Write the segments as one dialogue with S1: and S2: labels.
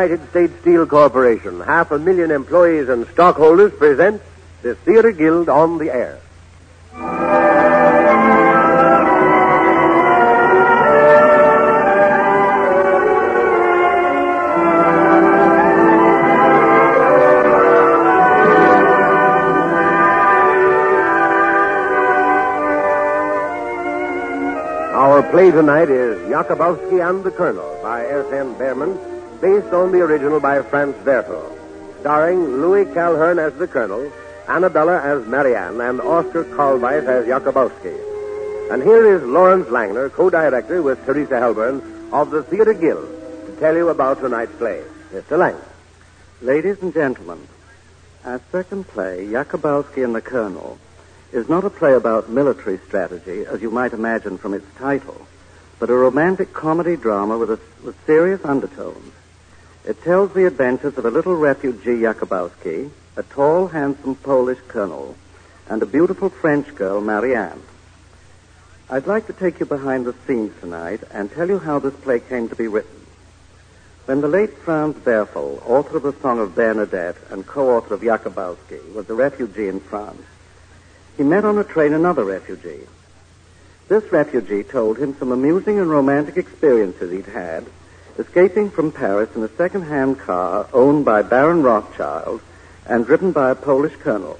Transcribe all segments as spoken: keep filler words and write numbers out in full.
S1: United States Steel Corporation, half a million employees and stockholders, presents the Theater Guild on the Air. Our play tonight is Jakubowski and the Colonel by S N Behrman, based on the original by Franz Werfel, starring Louis Calhern as the Colonel, Annabella as Marianne, and Oscar Kalweis as Jakubowski. And here is Lawrence Langner, co-director with Teresa Helburn of the Theater Guild, to tell you about tonight's play. Mister Langner.
S2: Ladies and gentlemen, our second play, Jakubowski and the Colonel, is not a play about military strategy, as you might imagine from its title, but a romantic comedy drama with, a, with serious undertones. It tells the adventures of a little refugee Jakubowski, a tall, handsome Polish colonel, and a beautiful French girl, Marianne. I'd like to take you behind the scenes tonight and tell you how this play came to be written. When the late Franz Werfel, author of the Song of Bernadette and co-author of Jakubowski, was a refugee in France, he met on a train another refugee. This refugee told him some amusing and romantic experiences he'd had escaping from Paris in a second-hand car owned by Baron Rothschild and driven by a Polish colonel.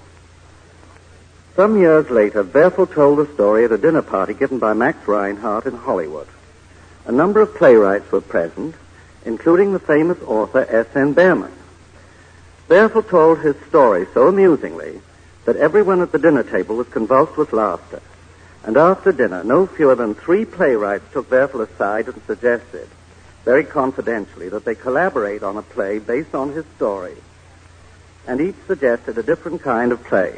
S2: Some years later, Werfel told the story at a dinner party given by Max Reinhardt in Hollywood. A number of playwrights were present, including the famous author S N Behrman. Werfel told his story so amusingly that everyone at the dinner table was convulsed with laughter. And after dinner, no fewer than three playwrights took Werfel aside and suggested, very confidentially, that they collaborate on a play based on his story. And each suggested a different kind of play.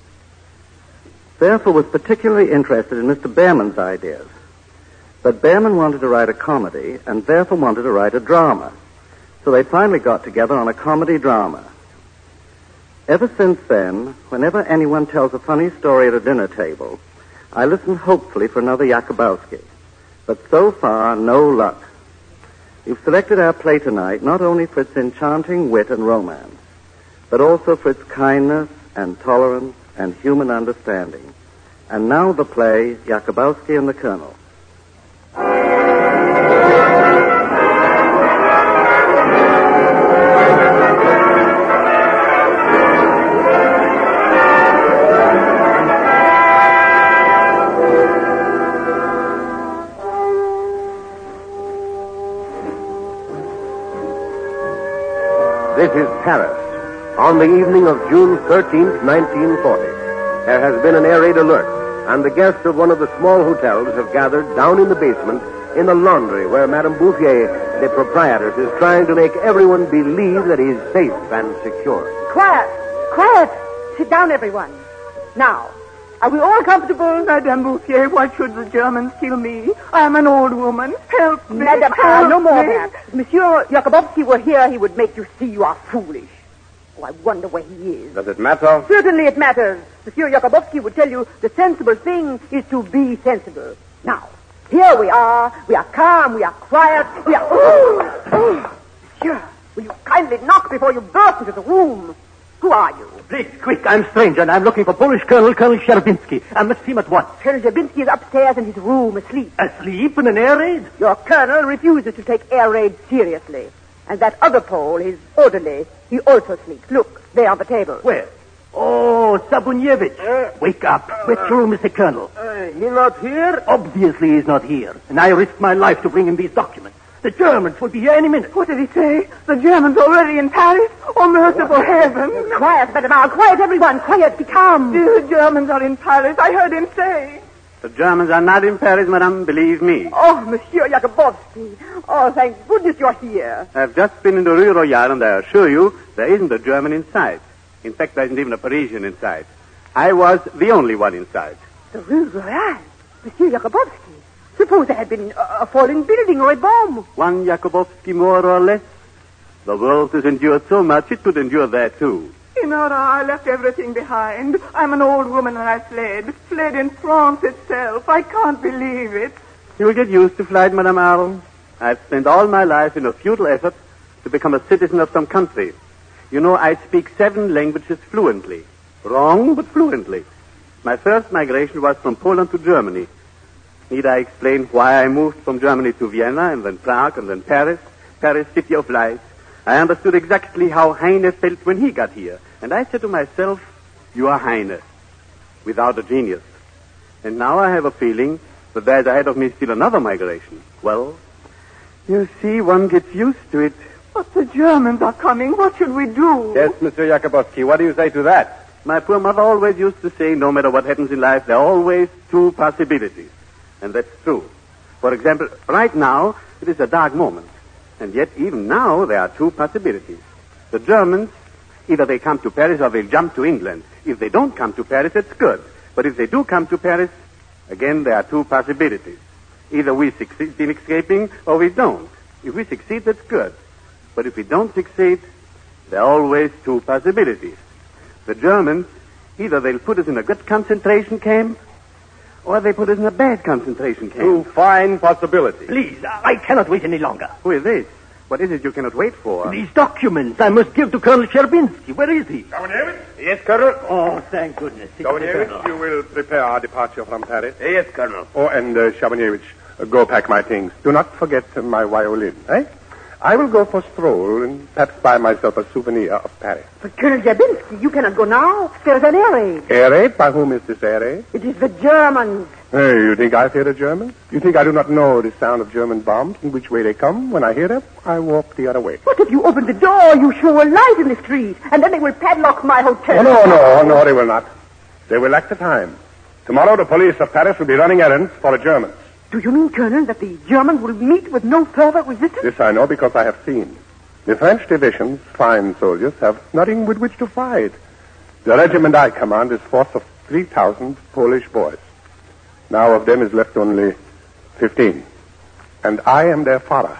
S2: Werfel was particularly interested in Mister Behrman's ideas. But Behrman wanted to write a comedy, and Werfel wanted to write a drama. So they finally got together on a comedy drama. Ever since then, whenever anyone tells a funny story at a dinner table, I listen hopefully for another Jakubowski. But so far, no luck. You've selected our play tonight not only for its enchanting wit and romance, but also for its kindness and tolerance and human understanding. And now the play, Jakubowski and the Colonel.
S1: This is Paris, on the evening of June thirteenth, nineteen forty. There has been an air raid alert, and the guests of one of the small hotels have gathered down in the basement in the laundry where Madame Bouffier, the proprietress, is trying to make everyone believe that he's safe and secure.
S3: Quiet! Quiet! Sit down, everyone. Now, are we all comfortable?
S4: Madame Bouffier, why should the Germans kill me? I am an old woman. Help me.
S3: Madame,
S4: help
S3: uh, no more
S4: me.
S3: of that. If Monsieur Jakubowski were here, he would make you see you are foolish. Oh, I wonder where he is.
S1: Does it matter?
S3: Certainly it matters. Monsieur Jakubowski would tell you the sensible thing is to be sensible. Now, here we are. We are calm. We are quiet. We are... Oh, oh. Monsieur, will you kindly knock before you burst into the room? Who are you?
S5: Please, quick, I'm stranger, and I'm looking for Polish Colonel, Colonel Sherbinski. I must see him at once.
S3: Colonel Sherbinski is upstairs in his room, asleep.
S5: Asleep in an air raid?
S3: Your colonel refuses to take air raids seriously. And that other Pole, his orderly, he also sleeps. Look, there on the table.
S5: Where? Oh, Sabunievich. Uh, Wake up. Where's your room, Mister Colonel?
S4: Uh, he not here?
S5: Obviously he's not here. And I risked my life to bring him these documents. The Germans will be here any minute.
S4: What did he say? The Germans already in Paris? Oh, merciful heaven.
S3: Quiet, Madame. Quiet, everyone. Quiet. Be calm.
S4: The Germans are in Paris. I heard him say.
S6: The Germans are not in Paris, madame, believe me.
S3: Oh, Monsieur Jakubowski. Oh, thank goodness you're here.
S6: I've just been in the Rue Royale, and I assure you, there isn't a German in sight. In fact, there isn't even a Parisian in sight. I was the only one in sight.
S3: The Rue Royale? Monsieur Jakubowski? Suppose there had been a, a falling building or a bomb.
S6: One Jakubowski more or less. The world has endured so much, it could endure that too.
S4: Inora, I left everything behind. I'm an old woman and I fled. Fled in France itself. I can't believe it.
S6: You'll get used to flight, Madame Arles. I've spent all my life in a futile effort to become a citizen of some country. You know, I speak seven languages fluently. Wrong, but fluently. My first migration was from Poland to Germany. Need I explain why I moved from Germany to Vienna and then Prague and then Paris? Paris, city of light. I understood exactly how Heine felt when he got here. And I said to myself, you are Heine, without a genius. And now I have a feeling that there's ahead of me still another migration. Well, you see, one gets used to it.
S4: But the Germans are coming. What should we do?
S1: Yes, Mister Jakubowski, what do you say to that?
S6: My poor mother always used to say, no matter what happens in life, there are always two possibilities. And that's true. For example, right now, it is a dark moment. And yet, even now, there are two possibilities. The Germans, either they come to Paris or they'll jump to England. If they don't come to Paris, it's good. But if they do come to Paris, again, there are two possibilities. Either we succeed in escaping or we don't. If we succeed, that's good. But if we don't succeed, there are always two possibilities. The Germans, either they'll put us in a good concentration camp, or they put us in a bad concentration camp.
S1: Two fine possibilities.
S5: Please, I cannot wait any longer.
S6: Who is this? What is it you cannot wait for?
S5: These documents I must give to Colonel Sherbinski. Where is he?
S7: Kamenevich?
S1: Yes, Colonel.
S5: Oh, thank goodness. It's the
S7: Kamenevich,
S5: Colonel.
S7: you will prepare our departure from Paris.
S1: Yes, Colonel.
S7: Oh, and uh, Shabanevich, uh, go pack my things. Do not forget uh, my violin, eh? I will go for a stroll and perhaps buy myself a souvenir of Paris.
S3: But Colonel Jabinski, you cannot go now. There's an air raid.
S7: Air raid? By whom is this air raid?
S3: It is the Germans.
S7: Hey, you think I fear the Germans? You think I do not know the sound of German bombs and which way they come? When I hear them, I walk the other way.
S3: But if you open the door, you show a light in the street, and then they will padlock my hotel.
S7: Oh, no, no, no, they will not. They will lack the time. Tomorrow, the police of Paris will be running errands for the Germans.
S3: Do you mean, Colonel, that the Germans will meet with no further resistance?
S7: This I know because I have seen. The French divisions, fine soldiers, have nothing with which to fight. The regiment I command is a force of three thousand Polish boys. Now of them is left only fifteen. And I am their father.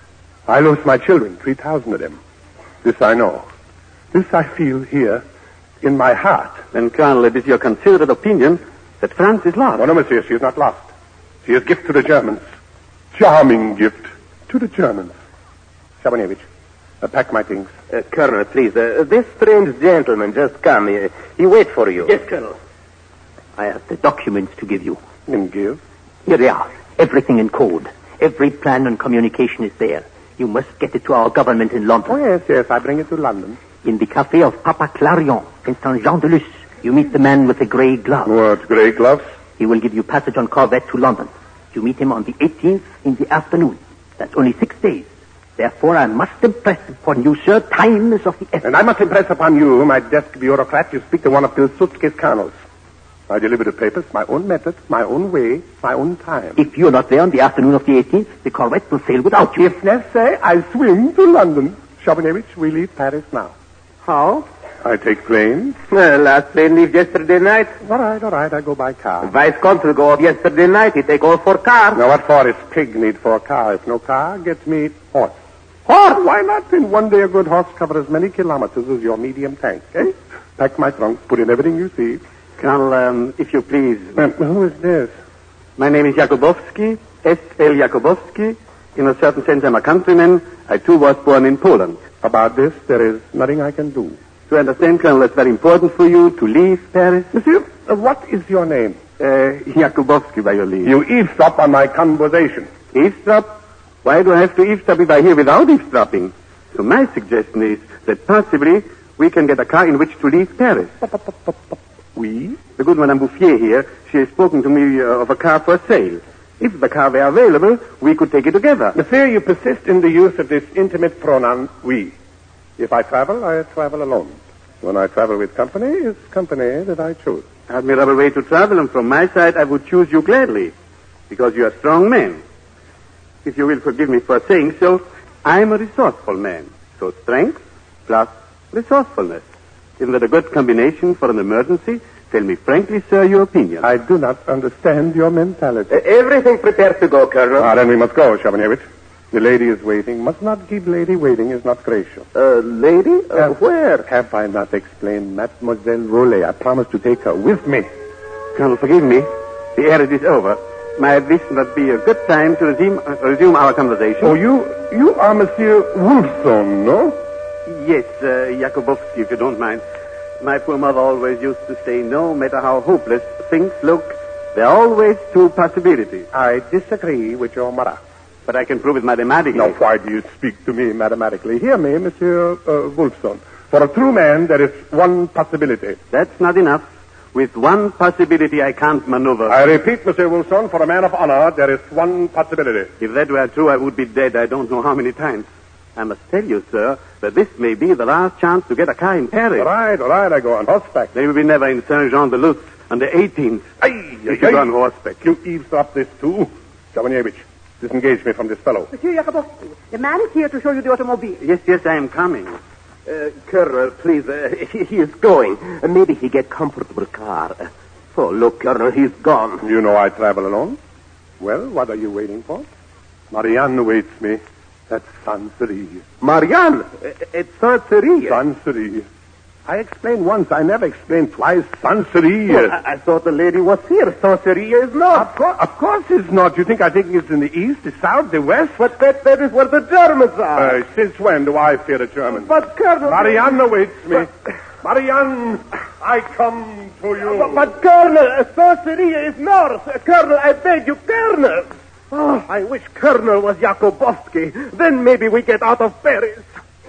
S7: I lose my children, three thousand of them. This I know. This I feel here in my heart.
S6: Then, Colonel, it is your considered opinion that France is lost.
S7: No, no, monsieur, she is not lost. She is gift to the Germans. Charming gift to the Germans. Shabanevich, uh, pack my things.
S1: Uh, Colonel, please, uh, this strange gentleman just come. He, he wait for you.
S5: Yes, Colonel. I have the documents to give you.
S7: And give?
S5: Here they are. Everything in code. Every plan and communication is there. You must get it to our government in London.
S7: Oh, yes, yes, I bring it to London.
S5: In the cafe of Papa Clarion in Saint Jean de Luz, you meet the man with the gray glove.
S7: What, gray gloves?
S5: He will give you passage on Corvette to London. You meet him on the eighteenth in the afternoon. That's only six days. Therefore, I must impress upon you, sir, time is of the essence.
S7: And I must impress upon you, my desk bureaucrat, you speak to one of Pilsudski's colonels. I deliver the papers, my own method, my own way, my own time.
S5: If you're not there on the afternoon of the eighteenth, the Corvette will sail without you.
S7: If necessary, I swim to London. Shabanevich, we leave Paris now.
S1: How?
S7: I take plane.
S1: Uh, last plane leave yesterday night.
S7: All right, all right, I go by car.
S1: Vice-consul go off yesterday night. He take all for car.
S7: Now, what for is pig need for a car? If no car, gets me horse.
S1: Horse?
S7: Why not? In one day, a good horse covers as many kilometers as your medium tank, eh? Pack my trunk, put in everything you see.
S6: Colonel, um, if you please.
S7: Uh, who is this?
S6: My name is Jakubowski, S L Jakubowski. In a certain sense, I'm a countryman. I, too, was born in Poland.
S7: About this, there is nothing I can do.
S6: To understand, Colonel, it's very important for you to leave Paris.
S7: Monsieur, uh, what is your name?
S6: Uh, Jakubowski, by your leave.
S7: You eavesdrop on my conversation.
S6: Eavesdrop? Why do I have to eavesdrop if I hear without eavesdropping? So my suggestion is that possibly we can get a car in which to leave Paris.
S7: We?
S6: The good Madame Bouffier here, she has spoken to me uh, of a car for sale. If the car were available, we could take it together.
S7: Monsieur, you persist in the use of this intimate pronoun, we. If I travel, I travel alone. When I travel with company, it's company that I choose.
S6: Admirable way to travel, and from my side, I would choose you gladly, because you are a strong man. If you will forgive me for saying so, I'm a resourceful man. So strength plus resourcefulness. Isn't that a good combination for an emergency? Tell me frankly, sir, your opinion.
S7: I do not understand your mentality.
S1: Uh, everything prepared to go, Colonel.
S7: Ah, then we must go, Shabanevich. The lady is waiting. Must not keep lady waiting is not gracious.
S1: Uh, lady? Uh,
S7: Have-
S1: where?
S7: Have I not explained Mademoiselle Rollet? I promised to take her with me.
S6: Colonel, forgive me. The errand is over. Might this not be a good time to resume, uh, resume our conversation?
S7: Oh, you you are Monsieur Wolfson, no?
S6: Yes, uh, Jakubowski, if you don't mind. My poor mother always used to say, no matter how hopeless things look, there are always two possibilities.
S7: I disagree with your mother.
S6: But I can prove it mathematically.
S7: Now, why do you speak to me mathematically? Hear me, Monsieur uh, Wolfson. For a true man, there is one possibility.
S6: That's not enough. With one possibility, I can't maneuver.
S7: I repeat, Monsieur Wolfson, for a man of honor, there is one possibility.
S6: If that were true, I would be dead I don't know how many times. I must tell you, sir, that this may be the last chance to get a car in Paris.
S7: All right, all right, I go on horseback.
S6: They will be never in Saint-Jean-de-Luz on the eighteenth.
S7: Aye,
S6: If you go on horseback.
S7: You eavesdrop this, too? Chavanievich, disengage me from this fellow.
S3: Monsieur Jakubowski, the man is here to show you the automobile.
S6: Yes, yes, I am coming.
S5: Uh, Colonel, please, uh, he, he is going. Uh, maybe he get comfortable car. Uh, oh, look, Colonel, he's gone.
S7: You know I travel alone. Well, what are you waiting for? Marianne waits me at Sancerre.
S5: Marianne, uh, at Sancerre.
S7: Sancerre. I explained once. I never explained twice. Sancerre.
S5: Well, I, I thought the lady was here. Sancerre is not.
S7: Of course, of course it's not. You think I think it's in the east, the south, the west?
S5: But that, that is where the Germans are.
S7: Uh, since when do I fear the Germans?
S5: But, Colonel...
S7: Marianne awaits me. But, Marianne, I come to you.
S5: But, but Colonel, uh, Sancerre is north. Uh, Colonel, I beg you, Colonel. Oh, I wish Colonel was Jakubowski. Then maybe we get out of Paris.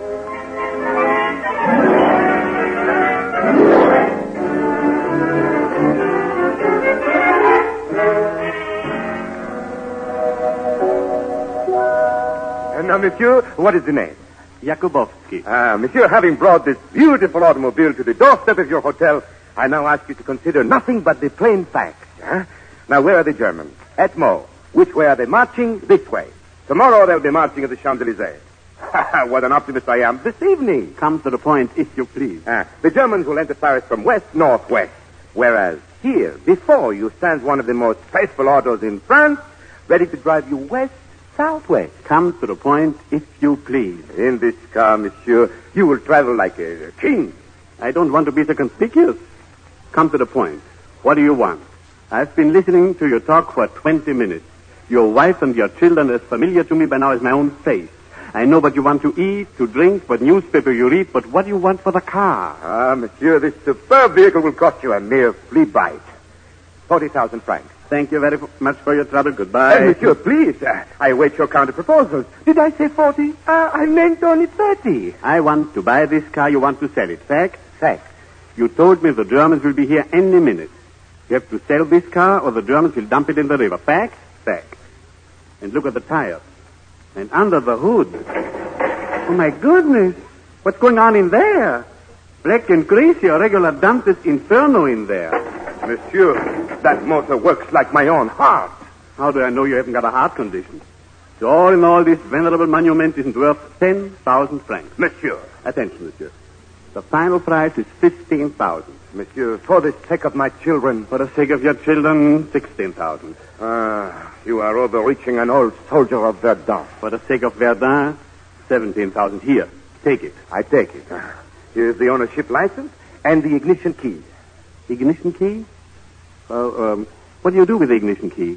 S8: Now, monsieur, what is the name?
S6: Jakubowski.
S8: Ah, monsieur, having brought this beautiful automobile to the doorstep of your hotel, I now ask you to consider nothing but the plain facts. Huh? Now, where are the Germans? At Meaux. Which way are they marching? This way. Tomorrow they'll be marching at the Champs-Élysées. What an optimist I am. This evening.
S6: Come to the point, if you please.
S8: Ah, the Germans will enter Paris from west, northwest. Whereas here, before you, stands one of the most faithful autos in France, ready to drive you west, southwest.
S6: Come to the point, if you please.
S8: In this car, monsieur, you will travel like a king.
S6: I don't want to be so conspicuous. Come to the point. What do you want? I've been listening to your talk for twenty minutes. Your wife and your children are as familiar to me by now as my own face. I know what you want to eat, to drink, what newspaper you read, but what do you want for the car?
S8: Ah, monsieur, this superb vehicle will cost you a mere flea bite. Forty thousand francs.
S6: Thank you very much for your trouble. Goodbye.
S8: Uh, monsieur, please, uh, I await your counter proposals. Did I say forty? Uh, I meant only thirty.
S6: I want to buy this car. You want to sell it. Fact?
S8: Fact.
S6: You told me the Germans will be here any minute. You have to sell this car or the Germans will dump it in the river. Fact? Fact. And look at the tires. And under the hood. Oh, my goodness. What's going on in there? Black and greasy, a regular Dante's Inferno in there.
S8: Monsieur, that motor works like my own heart.
S6: How do I know you haven't got a heart condition? So all in all, this venerable monument isn't worth ten thousand francs.
S8: Monsieur.
S6: Attention, monsieur. The final price is fifteen thousand.
S8: Monsieur, for the sake of my children.
S6: For the sake of your children, sixteen thousand.
S8: Ah, you are overreaching an old soldier of Verdun.
S6: For the sake of Verdun, seventeen thousand. Here, take it.
S8: I take it. Here's the ownership license and the ignition key.
S6: Ignition key? Uh, um, what do you do with the ignition key?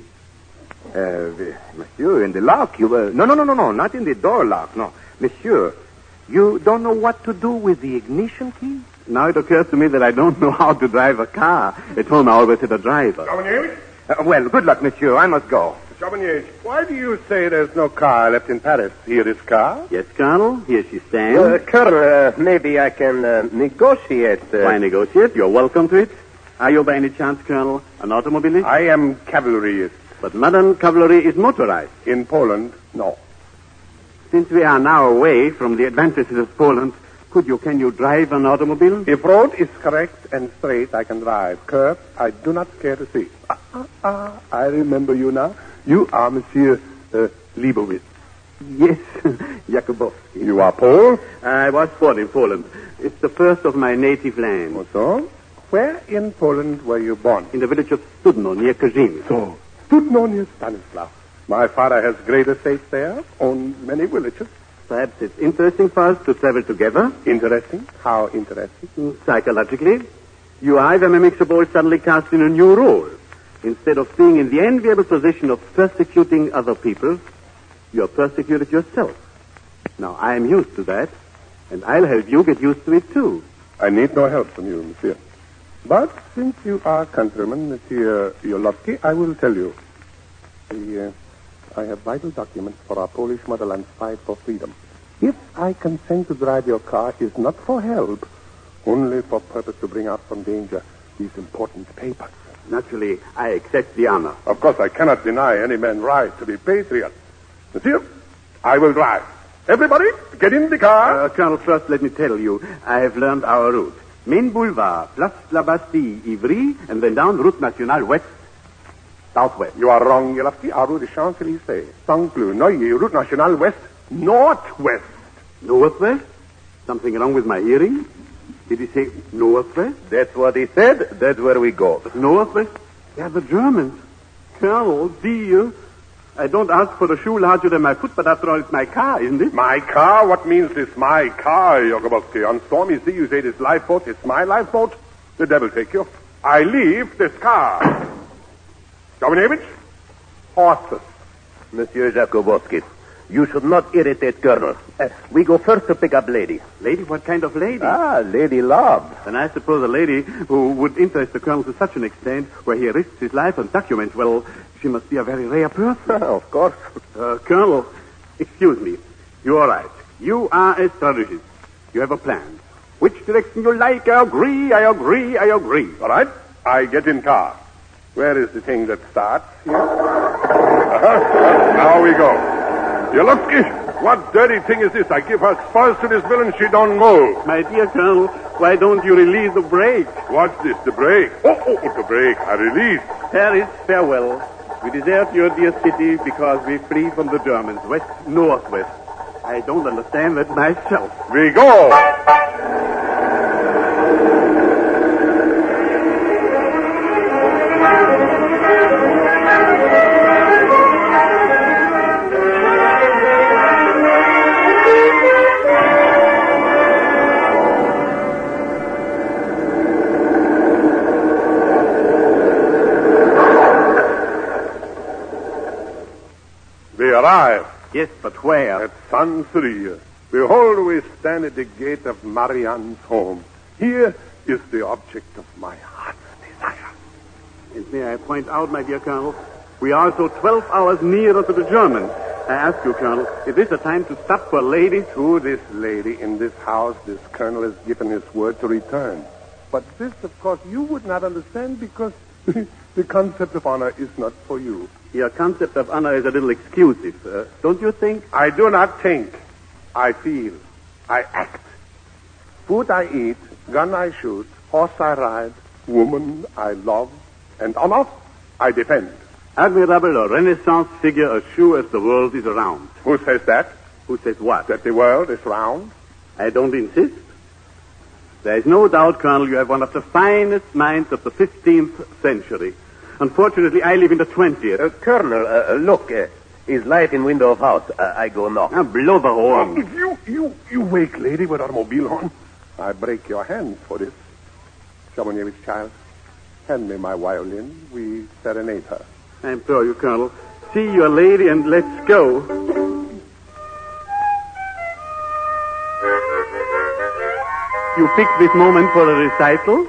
S8: Uh, monsieur, in the lock, you were... No, no, no, no, no, not in the door lock, no. Monsieur, you don't know what to do with the ignition key?
S6: Now it occurs to me that I don't know how to drive a car. At home I always had a driver.
S7: Chavanievich?
S8: Uh, well, good luck, monsieur. I must go.
S7: Chavanievich, why do you say there's no car left in Paris? Here is car?
S6: Yes, Colonel. Here she stands.
S5: Uh, Colonel, uh, maybe I can uh, negotiate. Uh...
S6: Why negotiate? You're welcome to it. Are you by any chance, Colonel, an automobilist?
S7: I am cavalryist.
S6: But modern cavalry is motorized.
S7: In Poland, no.
S6: Since we are now away from the advantages of Poland, could you, can you drive an automobile?
S7: If road is correct and straight, I can drive. Curve, I do not care to see. Ah, ah, ah, I remember you now. You are Monsieur uh, Leibowitz.
S6: Yes, Jakubowski.
S7: You are Pole?
S6: I was born in Poland. It's the first of my native land.
S7: Oh, so? Where in Poland were you born?
S6: In the village of Studno, near Kazin.
S7: So, Studno near Stanislav. My father has great estates there, owns many villages.
S6: Perhaps it's interesting for us to travel together.
S7: Interesting? How interesting?
S6: Psychologically. You, I, the mimic suppose, suddenly cast in a new role. Instead of being in the enviable position of persecuting other people, you are persecuted yourself. Now, I am used to that, and I'll help you get used to it, too.
S7: I need no help from you, monsieur. But since you are countryman, Monsieur Yolovsky, I will tell you. The, uh, I have vital documents for our Polish motherland's fight for freedom. If I consent to drive your car, is not for help, only for purpose to bring out from danger these important papers.
S6: Naturally, I accept the honor.
S7: Of course, I cannot deny any man right to be patriot. Monsieur, I will drive. Everybody, get in the car.
S6: Uh, Colonel, first let me tell you, I have learned our route. Main Boulevard, Place la Bastille, Ivry, and then down Route Nationale West, Southwest.
S7: You are wrong, Yolovsky. Our route is Champs-Élysées, Saint-Cloud, Neuilly, Route Nationale West, Northwest.
S6: Northwest? Something wrong with my hearing? Did he say Northwest?
S8: That's what he said. That's where we go.
S6: But Northwest? They are the Germans. Colonel, dear, I don't ask for a shoe larger than my foot, but after all, it's my car, isn't it?
S7: My car? What means this my car, Jakubowski? On stormy sea, you say this lifeboat is my lifeboat? The devil take you. I leave this car. Dominevich, horses.
S8: Monsieur Jakubowski, you should not irritate Colonel. Uh, we go first to pick up lady.
S6: Lady? What kind of lady?
S8: Ah, Lady Love.
S6: And I suppose a lady who would interest the Colonel to such an extent where he risks his life on documents, well, she must be a very rare person.
S8: Of course.
S6: Uh, Colonel, excuse me. You are right. You are a strategist. You have a plan. Which direction you like, I agree, I agree, I agree.
S7: All right, I get in car. Where is the thing that starts here? Uh-huh. Now we go. Yolovsky, what dirty thing is this? I give her spurs to this villain, she don't move.
S6: My dear Colonel, why don't you release the brake?
S7: What's this, the brake? Oh, oh, oh, the brake, I release.
S6: Paris, farewell. We desert your dear city because we flee from the Germans, west, northwest. I don't understand that myself.
S7: We go. Arrive.
S6: Yes, but where?
S7: At Saint-Cyr. Behold, we stand at the gate of Marianne's home. Here is the object of my heart's desire.
S6: And may I point out, my dear Colonel, we are so twelve hours nearer to the Germans. I ask you, Colonel, is this a time to stop for ladies?
S7: To this lady in this house, this colonel has given his word to return. But this, of course, you would not understand because the concept of honor is not for you.
S6: Your concept of honor is a little exclusive, uh, don't you think?
S7: I do not think. I feel. I act. Food I eat, gun I shoot, horse I ride, woman I love, and honor I defend.
S6: Admirable, a Renaissance figure as sure as the world is round.
S7: Who says that?
S6: Who says what?
S7: That the world is round?
S6: I don't insist. There is no doubt, Colonel, you have one of the finest minds of the fifteenth century. Unfortunately, I live in the twentieth.
S8: Uh, Colonel, uh, look, uh, is light in window of house. Uh, I go knock.
S6: Now, blow the horn.
S7: Oh, you, you, you wake lady with automobile horn. I break your hands for this. Shabonievich, child, hand me my violin. We serenade her.
S6: I implore you, Colonel, see your lady and let's go. You picked this moment for a recital?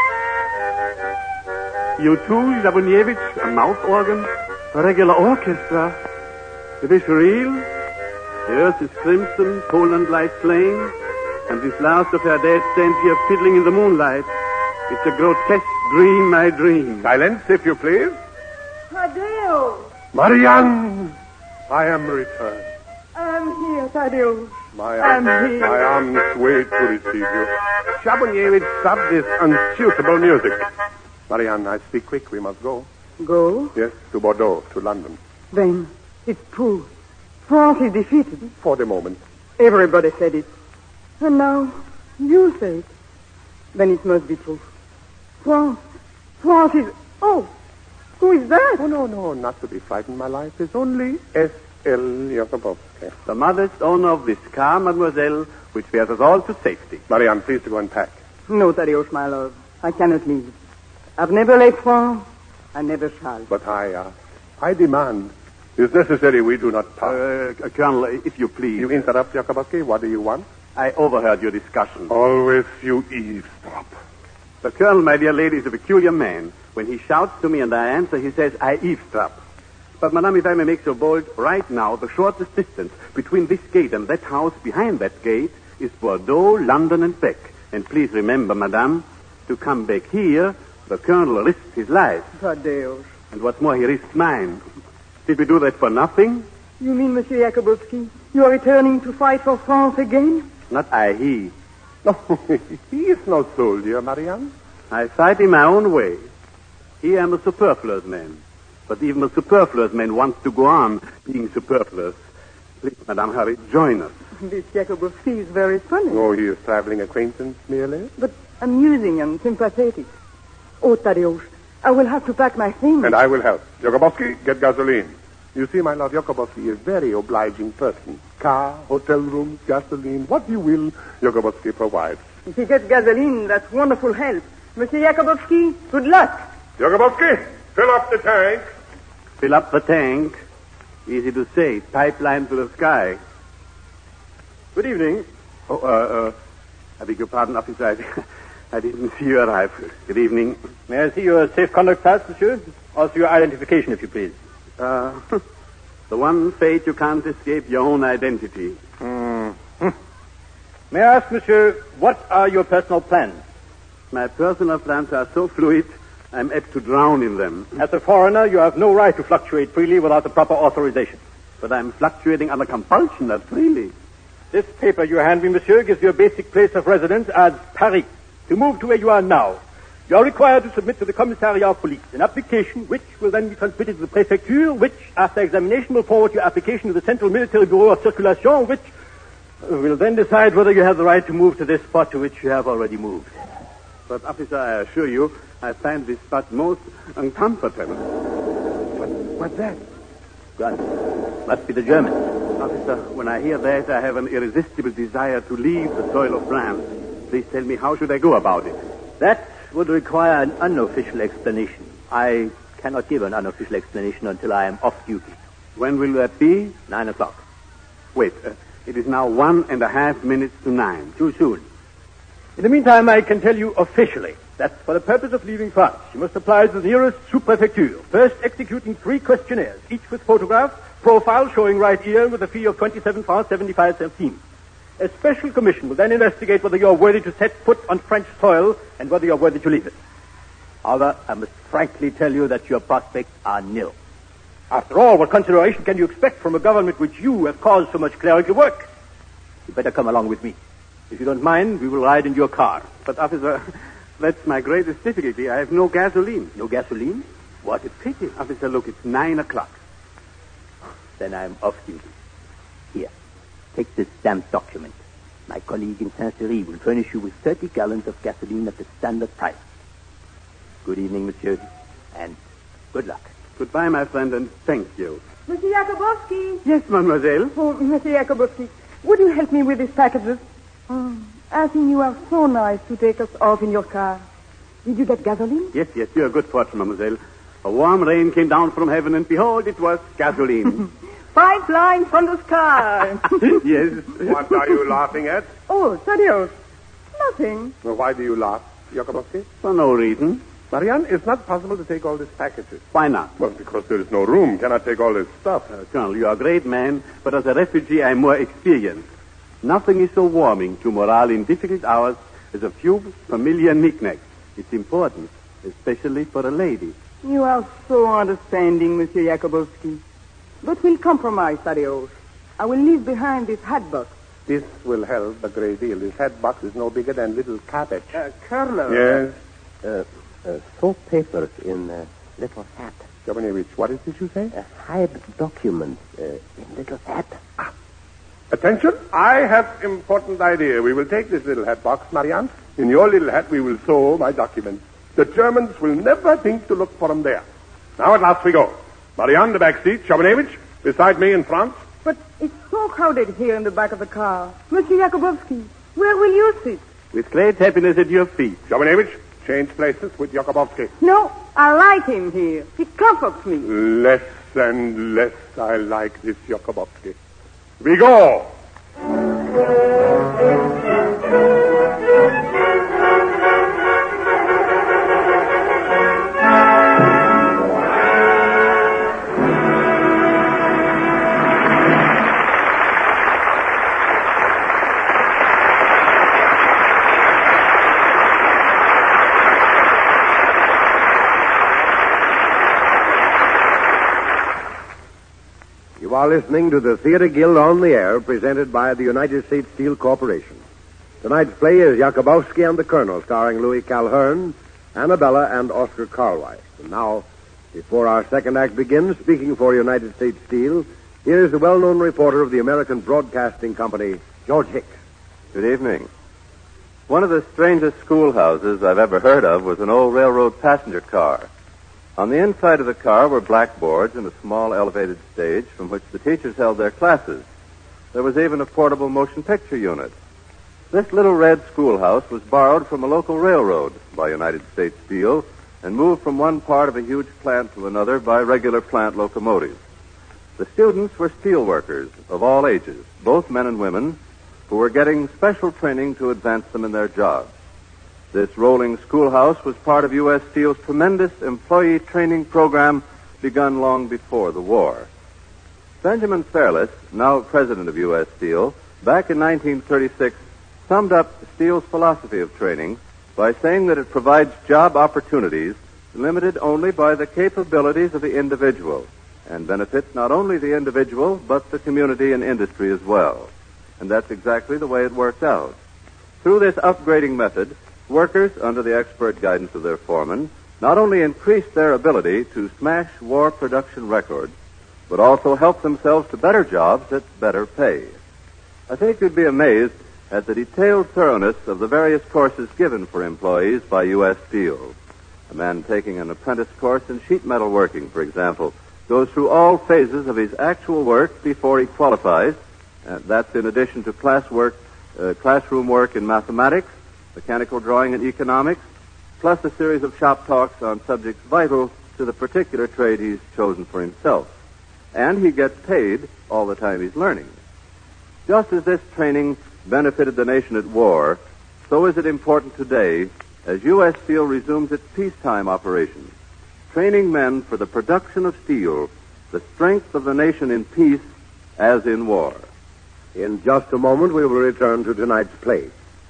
S6: You too, Zabunievich, a mouth organ, a regular orchestra. Is this real? The earth is crimson, Poland lies flame, and this last of her dead stands here fiddling in the moonlight. It's a grotesque dream, my dream.
S7: Silence, if you please.
S3: Tadeo!
S7: Marianne, I am returned.
S3: I'm here, Tadeo.
S7: My
S3: I'm
S7: arms,
S3: here.
S7: my arms wait to receive you. Shabonievich, stop this unsuitable music. Marianne, I speak quick. We must go.
S3: Go?
S7: Yes, to Bordeaux, to London.
S3: Then it's true. France is defeated.
S7: For the moment.
S3: Everybody said it. And now you say it. Then it must be true. France. France is... Oh, who is that?
S7: Oh, no, no, not to be frightened, my life. It's only S L Jakubowski.
S6: The modest owner of this car, mademoiselle, which bears us all to safety.
S7: Marianne, please to go and pack.
S3: No, Tadeusz, my love. I cannot leave. I've never left France. I never shall.
S7: But I, uh, I demand. It's necessary we do not talk.
S6: Uh, uh, Colonel, if you please.
S7: You interrupt, Jakubowski. What do you want?
S6: I overheard your discussion.
S7: Always you eavesdrop.
S6: The Colonel, my dear lady, is a peculiar man. When he shouts to me and I answer, he says, I eavesdrop. But, madame, if I may make so bold, right now, the shortest distance between this gate and that house behind that gate is Bordeaux, London, and back. And please remember, madame, to come back here, the Colonel risks his life.
S3: Thaddeus.
S6: And what's more, he risks mine. Did we do that for nothing?
S3: You mean, Monsieur Jakubowski, you are returning to fight for France again?
S6: Not I, he.
S7: No, he is no soldier, Marianne.
S6: I fight in my own way. Here I am a superfluous man. But even a superfluous man wants to go on being superfluous. Please, madame, hurry, join us.
S3: This Jakubowski is very funny.
S7: Oh, he is traveling acquaintance merely.
S3: But amusing and sympathetic. Oh, Tadeusz, I will have to pack my things.
S7: And I will help. Jakubowski, get gasoline. You see, my Lord Jakubowski is a very obliging person. Car, hotel rooms, gasoline, what you will, Jakubowski provides.
S3: If he gets gasoline, that's wonderful help. Monsieur Jakubowski, good luck.
S7: Jakubowski, fill up the tank.
S6: Fill up the tank. Easy to say. Pipeline to the sky. Good evening. Oh, uh, uh, I beg your pardon, officer. I, I didn't see you arrive. Good evening.
S5: May I see your safe conduct pass, monsieur? Also your identification, if you please.
S6: Uh, the one fate you can't escape, your own identity.
S5: Mm-hmm. May I ask, monsieur, what are your personal plans?
S6: My personal plans are so fluid, I'm apt to drown in them.
S5: As a foreigner, you have no right to fluctuate freely without the proper authorization.
S6: But I'm fluctuating under compulsion, not freely.
S5: This paper you hand me, monsieur, gives you a basic place of residence as Paris. To move to where you are now, you are required to submit to the Commissariat of Police an application which will then be transmitted to the Prefecture, which, after examination, will forward your application to the Central Military Bureau of Circulation, which will then decide whether you have the right to move to this spot to which you have already moved.
S6: But, officer, I assure you, I find this spot most uncomfortable.
S7: What, what's that?
S5: Guns. Must be the Germans.
S6: Officer, when I hear that, I have an irresistible desire to leave the soil of France. Please tell me, how should I go about it?
S5: That would require an unofficial explanation. I cannot give an unofficial explanation until I am off duty.
S6: When will that be?
S5: Nine o'clock.
S6: Wait, uh, it is now one and a half minutes to nine.
S5: Too soon. In the meantime, I can tell you officially that for the purpose of leaving France, you must apply to the nearest sous-prefecture, first executing three questionnaires, each with photograph, profile showing right ear with a fee of twenty-seven francs seventy-five centimes. A special commission will then investigate whether you are worthy to set foot on French soil and whether you are worthy to leave it. However, I must frankly tell you that your prospects are nil. After all, what consideration can you expect from a government which you have caused so much clerical work? You better come along with me. If you don't mind, we will ride in your car.
S6: But, officer, that's my greatest difficulty. I have no gasoline.
S5: No gasoline? What a pity.
S6: Officer, look, it's nine o'clock.
S5: Then I'm off duty. Here, take this stamped document. My colleague in Saint-Cyry will furnish you with thirty gallons of gasoline at the standard price. Good evening, monsieur, and good luck.
S6: Goodbye, my friend, and thank you.
S3: Monsieur Jakubowski.
S6: Yes, mademoiselle.
S3: Oh, Monsieur Jakubowski, would you help me with these packages? Oh, I think you are so nice to take us off in your car. Did you get gasoline?
S6: Yes, yes, you're good fortune, mademoiselle. A warm rain came down from heaven, and behold, it was gasoline.
S3: Pipeline from the sky.
S6: Yes.
S7: What are you laughing at?
S3: Oh, Tadeusz. Nothing.
S7: Well, why do you laugh, Jakubowski?
S6: For no reason.
S7: Marianne, it's not possible to take all these packages.
S6: Why not?
S7: Well, because there is no room. Cannot take all this stuff.
S6: Uh, Colonel, you are a great man, but as a refugee, I'm more experienced. Nothing is so warming to morale in difficult hours as a few familiar knickknacks. It's important, especially for a lady.
S3: You are so understanding, Monsieur Jakubowski. But we'll compromise, Tadeusz. I will leave behind this hat box.
S7: This will help a great deal. This hat box is no bigger than little cabbage.
S3: Uh, Colonel.
S7: Yes?
S5: Uh, uh, four papers in a little hat.
S7: Gabanevich, what is this you say?
S5: Uh, hide documents uh, in little hat.
S7: Ah. Attention, I have important idea. We will take this little hat box, Marianne. In your little hat, we will sew my documents. The Germans will never think to look for them there. Now at last we go. Marianne, the back seat. Shabanevich, beside me in France.
S3: But it's so crowded here in the back of the car. Monsieur Jakubowski, where will you sit?
S6: With great happiness at your feet.
S7: Shabanevich, Change places with Jakubowski.
S3: No, I like him here. He comforts me.
S7: Less and less I like this Jakubowski. We go!
S1: You are listening to the Theater Guild on the Air, presented by the United States Steel Corporation. Tonight's play is Jakubowski and the Colonel, starring Louis Calhern, Annabella, and Oscar Carlwright. And now, before our second act begins, speaking for United States Steel, here is the well-known reporter of the American Broadcasting Company, George Hicks.
S9: Good evening. One of the strangest schoolhouses I've ever heard of was an old railroad passenger car. On the inside of the car were blackboards and a small elevated stage from which the teachers held their classes. There was even a portable motion picture unit. This little red schoolhouse was borrowed from a local railroad by United States Steel and moved from one part of a huge plant to another by regular plant locomotives. The students were steel workers of all ages, both men and women, who were getting special training to advance them in their jobs. This rolling schoolhouse was part of U S Steel's tremendous employee training program begun long before the war. Benjamin Fairless, now president of U S Steel, back in nineteen thirty-six, summed up Steel's philosophy of training by saying that it provides job opportunities limited only by the capabilities of the individual and benefits not only the individual but the community and industry as well. And that's exactly the way it worked out. Through this upgrading method, workers, under the expert guidance of their foreman, not only increased their ability to smash war production records, but also helped themselves to better jobs at better pay. I think you'd be amazed at the detailed thoroughness of the various courses given for employees by U S Steel. A man taking an apprentice course in sheet metal working, for example, goes through all phases of his actual work before he qualifies. Uh, that's in addition to class work, uh, classroom work in mathematics, mechanical drawing and economics, plus a series of shop talks on subjects vital to the particular trade he's chosen for himself. And he gets paid all the time he's learning. Just as this training benefited the nation at war, so is it important today as U S Steel resumes its peacetime operations, training men for the production of steel, the strength of the nation in peace as in war.
S1: In just a moment, we will return to tonight's play.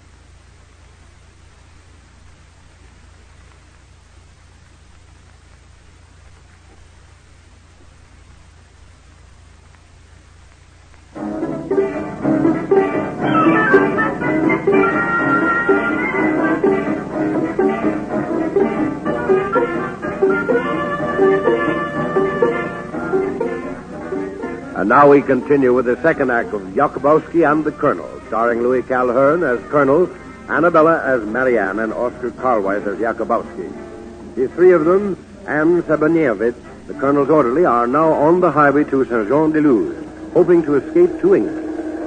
S1: And now we continue with the second act of Jakubowski and the Colonel, starring Louis Calhern as Colonel, Annabella as Marianne, and Oscar Carlwright as Jakubowski. The three of them, and Sabanievich, the Colonel's orderly, are now on the highway to Saint-Jean-de-Luz, hoping to escape to England.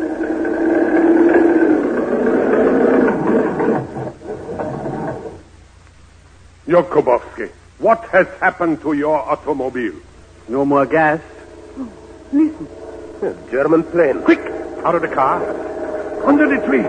S7: Jakubowski, what has happened to your automobile?
S6: No more gas.
S3: Listen.
S1: German plane.
S7: Quick! Out of the car. Under the trees.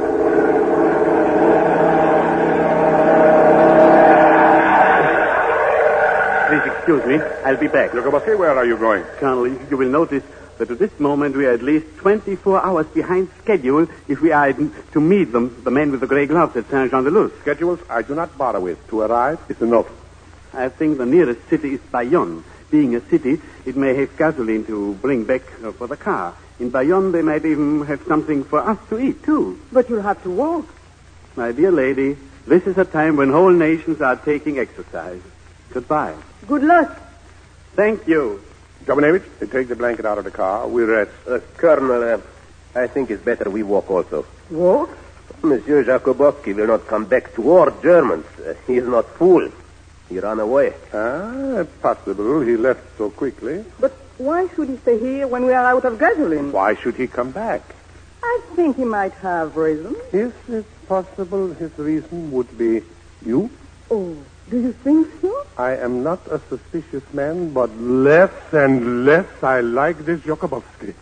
S6: Please excuse me. I'll be back.
S7: Jakubowski, where are you going?
S6: Colonel, you will notice that at this moment we are at least twenty-four hours behind schedule if we are to meet them, the men with the gray gloves at Saint-Jean-de-Luz.
S7: Schedules I do not bother with. To arrive is enough.
S6: I think the nearest city is Bayonne. Being a city, it may have gasoline to bring back uh, for the car. In Bayonne, they might even have something for us to eat, too.
S3: But you'll have to walk.
S6: My dear lady, this is a time when whole nations are taking exercise. Goodbye.
S3: Good luck.
S6: Thank you.
S7: Dominevich, take the blanket out of the car. We rest.
S1: Uh, Colonel, uh, I think it's better we walk also.
S3: Walk?
S1: Monsieur Jakubowski will not come back to war Germans. Uh, he is not fool. He ran away.
S7: Ah, possible. He left so quickly.
S3: But why should he stay here when we are out of gasoline?
S7: Why should he come back?
S3: I think he might have reason.
S7: Is it possible his reason would be You?
S3: Oh, do you think so?
S7: I am not a suspicious man, but less and less I like this Jakubowski.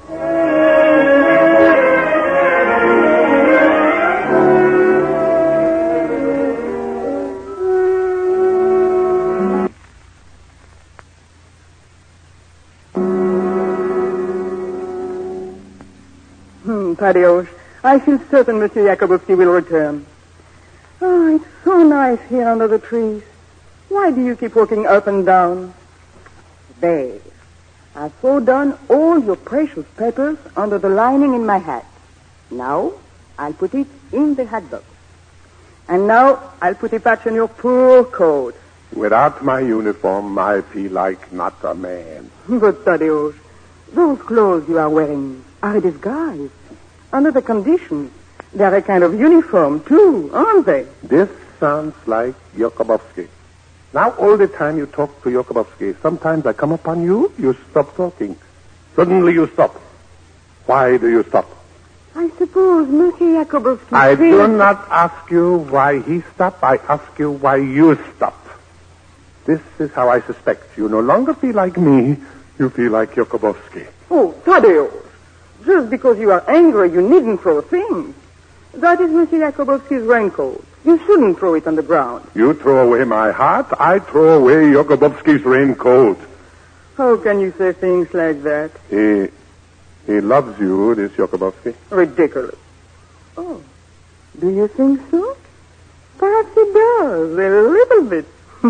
S3: Hmm, Tadeusz, I feel certain Monsieur Jakubowski will return. Oh, it's so nice here under the trees. Why do you keep walking up and down? There. I've thrown down all your precious papers under the lining in my hat. Now, I'll put it in the hat box. And now, I'll put a patch on your poor coat.
S7: Without my uniform, I feel like not a man.
S3: But, Tadeusz, those clothes you are wearing are a disguise. Under the conditions, they're a kind of uniform, too, aren't they?
S7: This sounds like Jakubowski. Now, all the time you talk to Jakubowski, sometimes I come upon you, you stop talking. Suddenly you stop. Why do you stop?
S3: I suppose Monsieur Jakubowski...
S7: I do
S3: feels-
S7: not ask you why he stopped. I ask you why you stop. This is how I suspect. You no longer feel like me. You feel like Jakubowski.
S3: Oh, Tadeusz, just because you are angry, you needn't throw things. That is Monsieur Jakubowski's raincoat. You shouldn't throw it on the ground.
S7: You throw away my heart, I throw away Jakubowski's raincoat.
S3: How can you say things like that?
S7: He, he loves you, this Jakubowski.
S3: Ridiculous. Oh, do you think so? Perhaps he does, a little bit.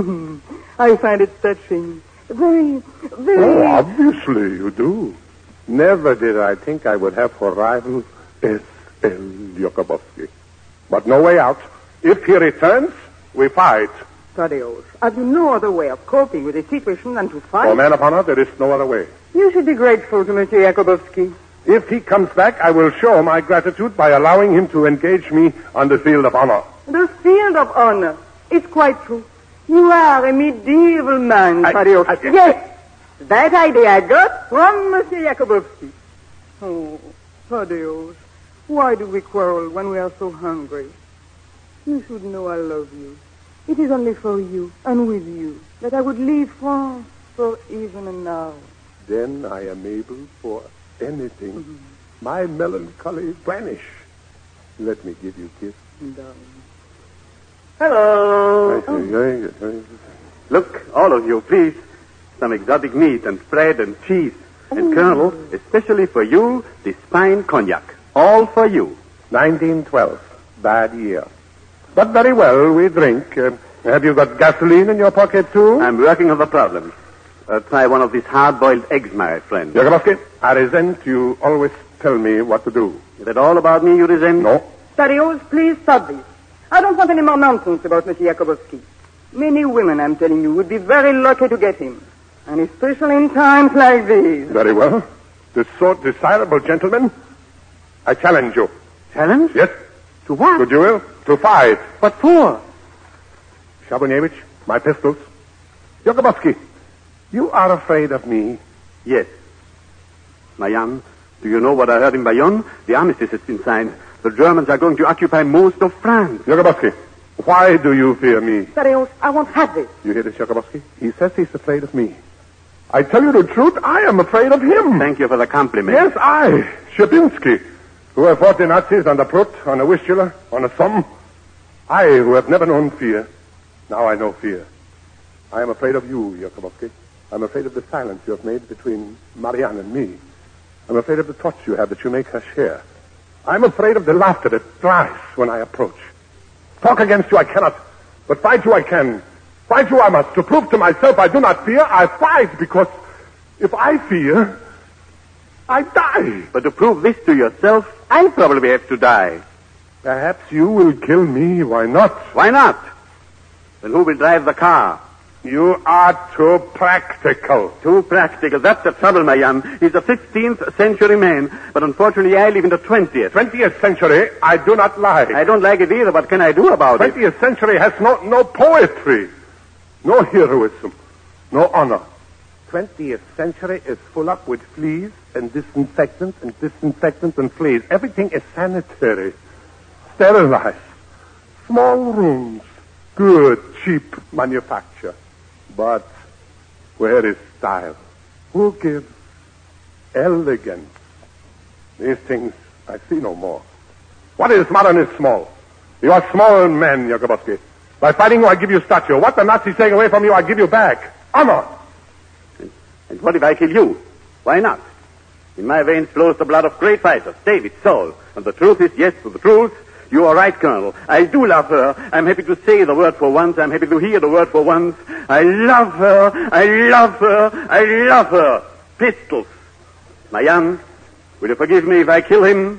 S3: I find it touching. Very, very...
S7: Oh, obviously you do. Never did I think I would have for rival S L Jakubowski. But no way out. If he returns, we fight.
S3: Tadeusz, have you no other way of coping with the situation than to fight?
S7: For man of honor, there is no other way.
S3: You should be grateful to Monsieur Jakubowski.
S7: If he comes back, I will show my gratitude by allowing him to engage me on the field of honor.
S3: The field of honor. It's quite true. You are a medieval man,
S7: I-
S3: Tadeusz.
S7: I-
S3: Yes, that idea I got from Monsieur Jakubowski. Oh, Tadeusz, why do we quarrel when we are so hungry? You should know I love you. It is only for you and with you that I would leave France for even an hour.
S7: Then I am able for anything. Mm-hmm. My melancholy vanish. Let me give you a kiss.
S3: Darling.
S6: Hello.
S7: Oh.
S6: Look, all of you, please. Some exotic meat and bread and cheese. And, Colonel, especially for you, this fine cognac. All for you.
S7: nineteen twelve. Bad year. But very well, we drink. Uh, have you got gasoline in your pocket, too?
S6: I'm working on the problem. Uh, try one of these hard-boiled eggs, my friend.
S7: Jakubowski, I resent you always tell me what to do.
S6: Is that all about me you resent?
S7: No.
S3: Tadeusz, please stop this. I don't want any more nonsense about Monsieur Jakubowski. Many women, I'm telling you, would be very lucky to get him. And especially in times like these.
S7: Very well. This so desirable gentleman, I challenge you.
S6: Challenge?
S7: Yes.
S6: To what?
S7: To duel? To fight.
S6: What for?
S7: Shabunevich, my pistols. Jakubowski, you are afraid of me.
S6: Yes. Mayan, do you know what I heard in Bayonne? The armistice has been signed. The Germans are going to occupy most of France.
S7: Jakubowski, why do you fear me?
S3: Tadeusz, I won't have this.
S7: You hear this, Jakubowski? He says he's afraid of me. I tell you the truth, I am afraid of him.
S6: Thank you for the compliment.
S7: Yes, I, Shabinsky, who have fought the Nazis on the Prut, on the Vistula, on the Somme. I, who have never known fear. Now I know fear. I am afraid of you, Jakubowski. I'm afraid of the silence you have made between Marianne and me. I'm afraid of the thoughts you have that you make her share. I'm afraid of the laughter that flies when I approach. Talk against you I cannot, but fight you I can. Fight you I must. To prove to myself I do not fear, I fight, because if I fear, I die.
S6: But to prove this to yourself, I'll probably have to die.
S7: Perhaps you will kill me. Why not?
S6: Why not? Then who will drive the car?
S7: You are too practical.
S6: Too practical. That's the trouble, Mayan. He's a fifteenth century man, but unfortunately I live in the twentieth.
S7: twentieth century, I do not lie.
S6: I don't like it either. What can I do about it?
S7: twentieth century has no, no poetry, no heroism, no honor. twentieth century is full up with fleas and disinfectants and disinfectants and fleas. Everything is sanitary, sterilized, small rooms, Good, cheap manufacture. But where is style? Who gives elegance? These things I see no more. What is modern is small. You are small men, Jakubowski. By fighting you, I give you stature. What the Nazis take away from you, I give you back. Honor.
S6: And, and what if I kill you? Why not? In my veins flows the blood of great fighters, David, Saul. And the truth is, yes, to the truth, you are right, Colonel. I do love her. I'm happy to say the word for once. I'm happy to hear the word for once. I love her. I love her. I love her. Pistols. Mayan, will you forgive me if I kill him?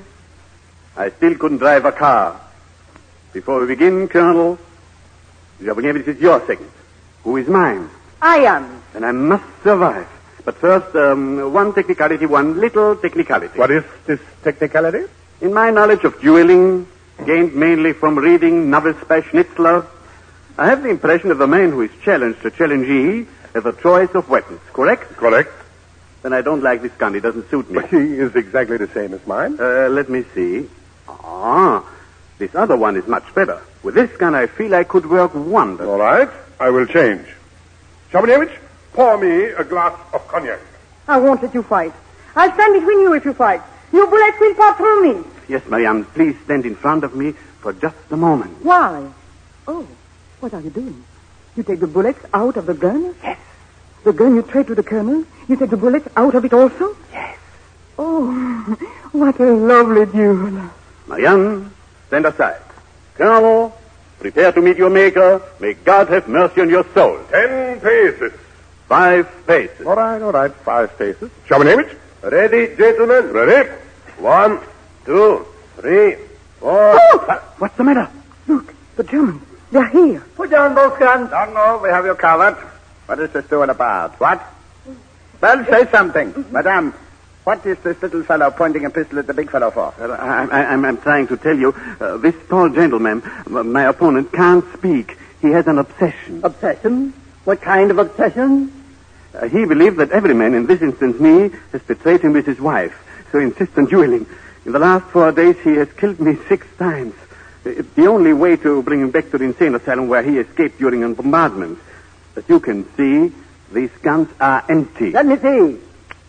S6: I still couldn't drive a car. Before we begin, Colonel, Jabotinsky is your second. Who is mine?
S3: I am.
S6: Then I must survive. But first, um, one technicality, one little technicality.
S7: What is this technicality?
S6: In my knowledge of dueling, gained mainly from reading novels by Schnitzler, I have the impression that the man who is challenged to challengee has a choice of weapons, correct?
S7: Correct.
S6: Then I don't like this gun. It doesn't suit me.
S7: He is exactly the same as mine.
S6: Uh, let me see. Ah, this other one is much better. With this gun, I feel I could work wonders.
S7: All right. I will change. Shabanevich, pour me a glass of cognac.
S3: I won't let you fight. I'll stand between you if you fight. Your bullets will pass through me.
S6: Yes, Marianne, please stand in front of me for just a moment.
S3: Why? Oh, what are you doing? You take the bullets out of the gun?
S6: Yes.
S3: The gun you trade to the colonel? You take the bullets out of it also?
S6: Yes.
S3: Oh, what a lovely duel.
S6: Marianne, stand aside. Colonel, prepare to meet your maker. May God have mercy on your soul.
S7: Ten paces.
S6: Five paces.
S7: All right, all right. Five paces. Shabanevich?
S1: Ready, gentlemen?
S7: Ready?
S1: One, two, three, four.
S3: Oh!
S6: What's the matter?
S3: Look, the Germans. They're here.
S1: Put down both guns.
S8: Don't move. We have you covered. What is this duel about? What? Well, say something. Madame, what is this little fellow pointing a pistol at the big fellow for?
S6: Uh, I, I, I'm, I'm trying to tell you, uh, this tall gentleman, uh, my opponent, can't speak. He has an obsession.
S3: Obsession? What kind of obsession?
S6: Uh, he believes that every man, in this instance me, has betrayed him with his wife. So he insists on dueling. In the last four days, he has killed me six times. It's the only way to bring him back to the insane asylum where he escaped during a bombardment. As you can see, these guns are empty.
S3: Let me see.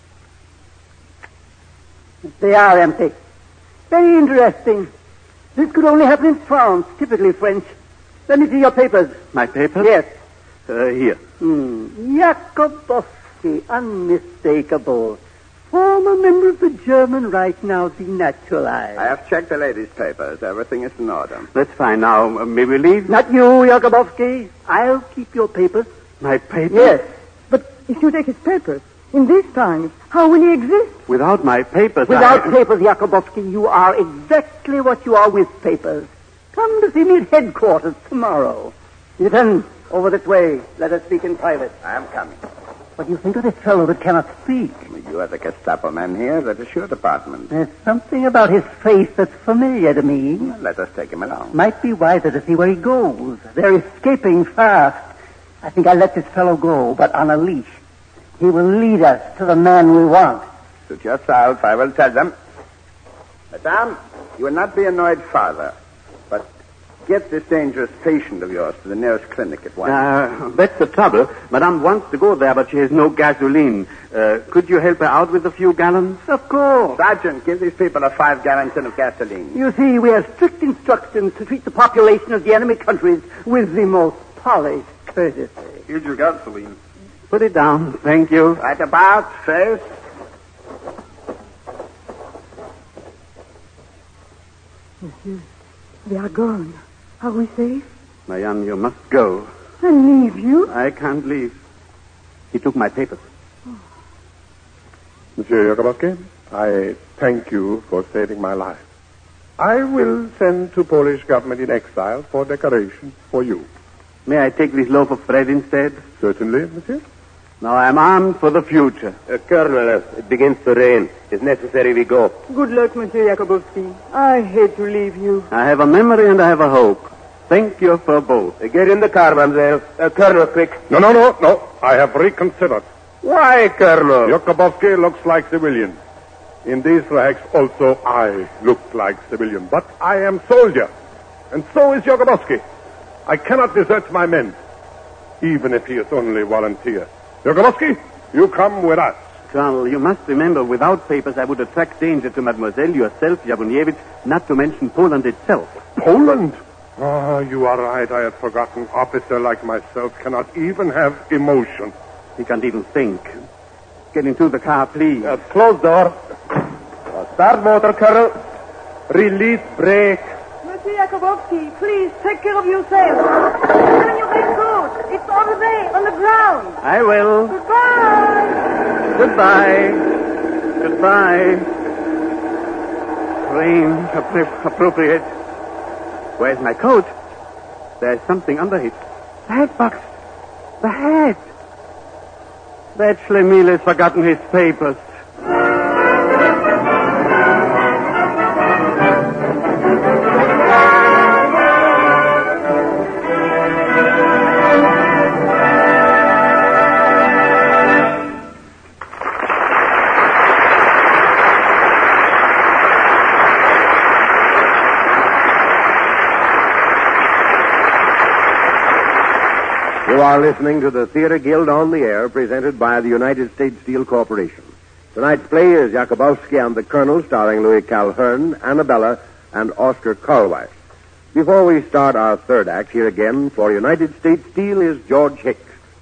S3: They are empty. Very interesting. This could only happen in France, typically French. Let me see your papers.
S6: My papers?
S3: Yes.
S6: Uh, here.
S3: Hmm. Jakubowski, unmistakable. Former member of the German Reich, now denaturalized.
S8: I have checked the lady's papers. Everything is in order.
S6: That's fine. Now, uh, may we leave?
S3: Not you, Jakubowski. I'll keep your papers.
S6: My papers?
S3: Yes. But if you take his papers, in these times, how will he exist?
S6: Without my papers,
S3: Without
S6: I...
S3: papers, Jakubowski, you are exactly what you are with papers. Come to see me at headquarters tomorrow. Lieutenant, over this way. Let us speak in private.
S8: I am coming.
S3: What do you think of this fellow that cannot speak?
S8: You are the Gestapo man here. That is your department.
S3: There's something about his face that's familiar to me.
S8: Well, let us take him along.
S3: Might be wiser to see where he goes. They're escaping fast. I think I'll let this fellow go, but on a leash. He will lead us to the man we want.
S8: Suit yourself. I will tell them. Madame, you will not be annoyed farther. But get this dangerous patient of yours to the nearest clinic at once.
S6: Uh, that's the trouble. Madame wants to go there, but she has no gasoline. Uh, could you help her out with a few gallons?
S3: Of course.
S8: Sergeant, give these people a five gallon tin of gasoline.
S3: You see, we have strict instructions to treat the population of the enemy countries with the most polished courtesy.
S8: Here's your gasoline.
S6: Put it down. Thank you.
S8: Right about, face.
S3: Monsieur, they are gone. Are we safe?
S6: Marianne, you must go.
S3: And leave you?
S6: I can't leave. He took my papers.
S3: Oh.
S7: Monsieur Jakubowski, I thank you for saving my life. I will send to Polish government in exile for decoration for you.
S6: May I take this loaf of bread instead?
S7: Certainly, monsieur.
S6: Now I'm armed for the future.
S1: Uh, Colonel, uh, it begins to rain. It's necessary we go.
S3: Good luck, Monsieur Jakubowski. I hate to leave you.
S6: I have a memory and I have a hope. Thank you for both.
S1: Uh, get in the car, mademoiselle. Uh, Colonel, quick.
S7: No, no, no, no. I have reconsidered.
S1: Why, Colonel?
S7: Jakubowski looks like civilian. In these rags also I look like civilian. But I am soldier. And so is Jakubowski. I cannot desert my men, even if he is only volunteer. Yakubovsky, you come with us.
S6: Colonel, you must remember, without papers, I would attract danger to Mademoiselle, yourself, Yabunievich, not to mention Poland itself.
S7: Poland? Ah, you are right. I had forgotten. Officer like myself cannot even have emotion.
S6: He can't even think. Get into the car, please.
S5: Uh, close door. Uh, start motor, Colonel. Release brake.
S3: Monsieur Yakubovsky, please take care of yourself. Put on your raincoat. It's over there, on the ground.
S6: I will.
S3: Goodbye.
S6: Goodbye. Goodbye. Strange, appro- appropriate. Where's my coat? There's something under it. The hat box. The hat. That Schlemiel has forgotten his papers.
S1: You are listening to the Theater Guild on the Air, presented by the United States Steel Corporation. Tonight's play is Yakubovsky and the Colonel, starring Louis Calhern, Annabella, and Oscar Karlweis. Before we start our third act, here again for United States Steel is George Hicks.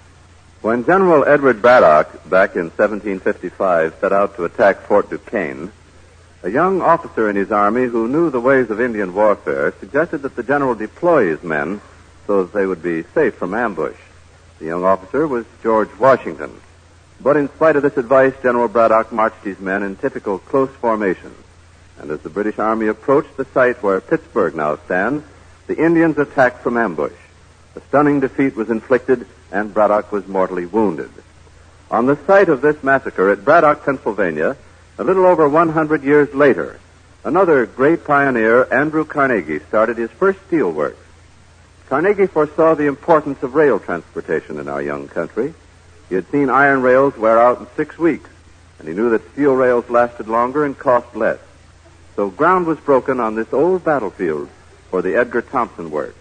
S9: When General Edward Braddock, back in seventeen fifty-five, set out to attack Fort Duquesne, a young officer in his army who knew the ways of Indian warfare suggested that the general deploy his men so that they would be safe from ambush. The young officer was George Washington. But in spite of this advice, General Braddock marched his men in typical close formation. And as the British Army approached the site where Pittsburgh now stands, the Indians attacked from ambush. A stunning defeat was inflicted, and Braddock was mortally wounded. On the site of this massacre at Braddock, Pennsylvania, a little over one hundred years later, another great pioneer, Andrew Carnegie, started his first steel works. Carnegie foresaw the importance of rail transportation in our young country. He had seen iron rails wear out in six weeks, and he knew that steel rails lasted longer and cost less. So ground was broken on this old battlefield for the Edgar Thomson Works.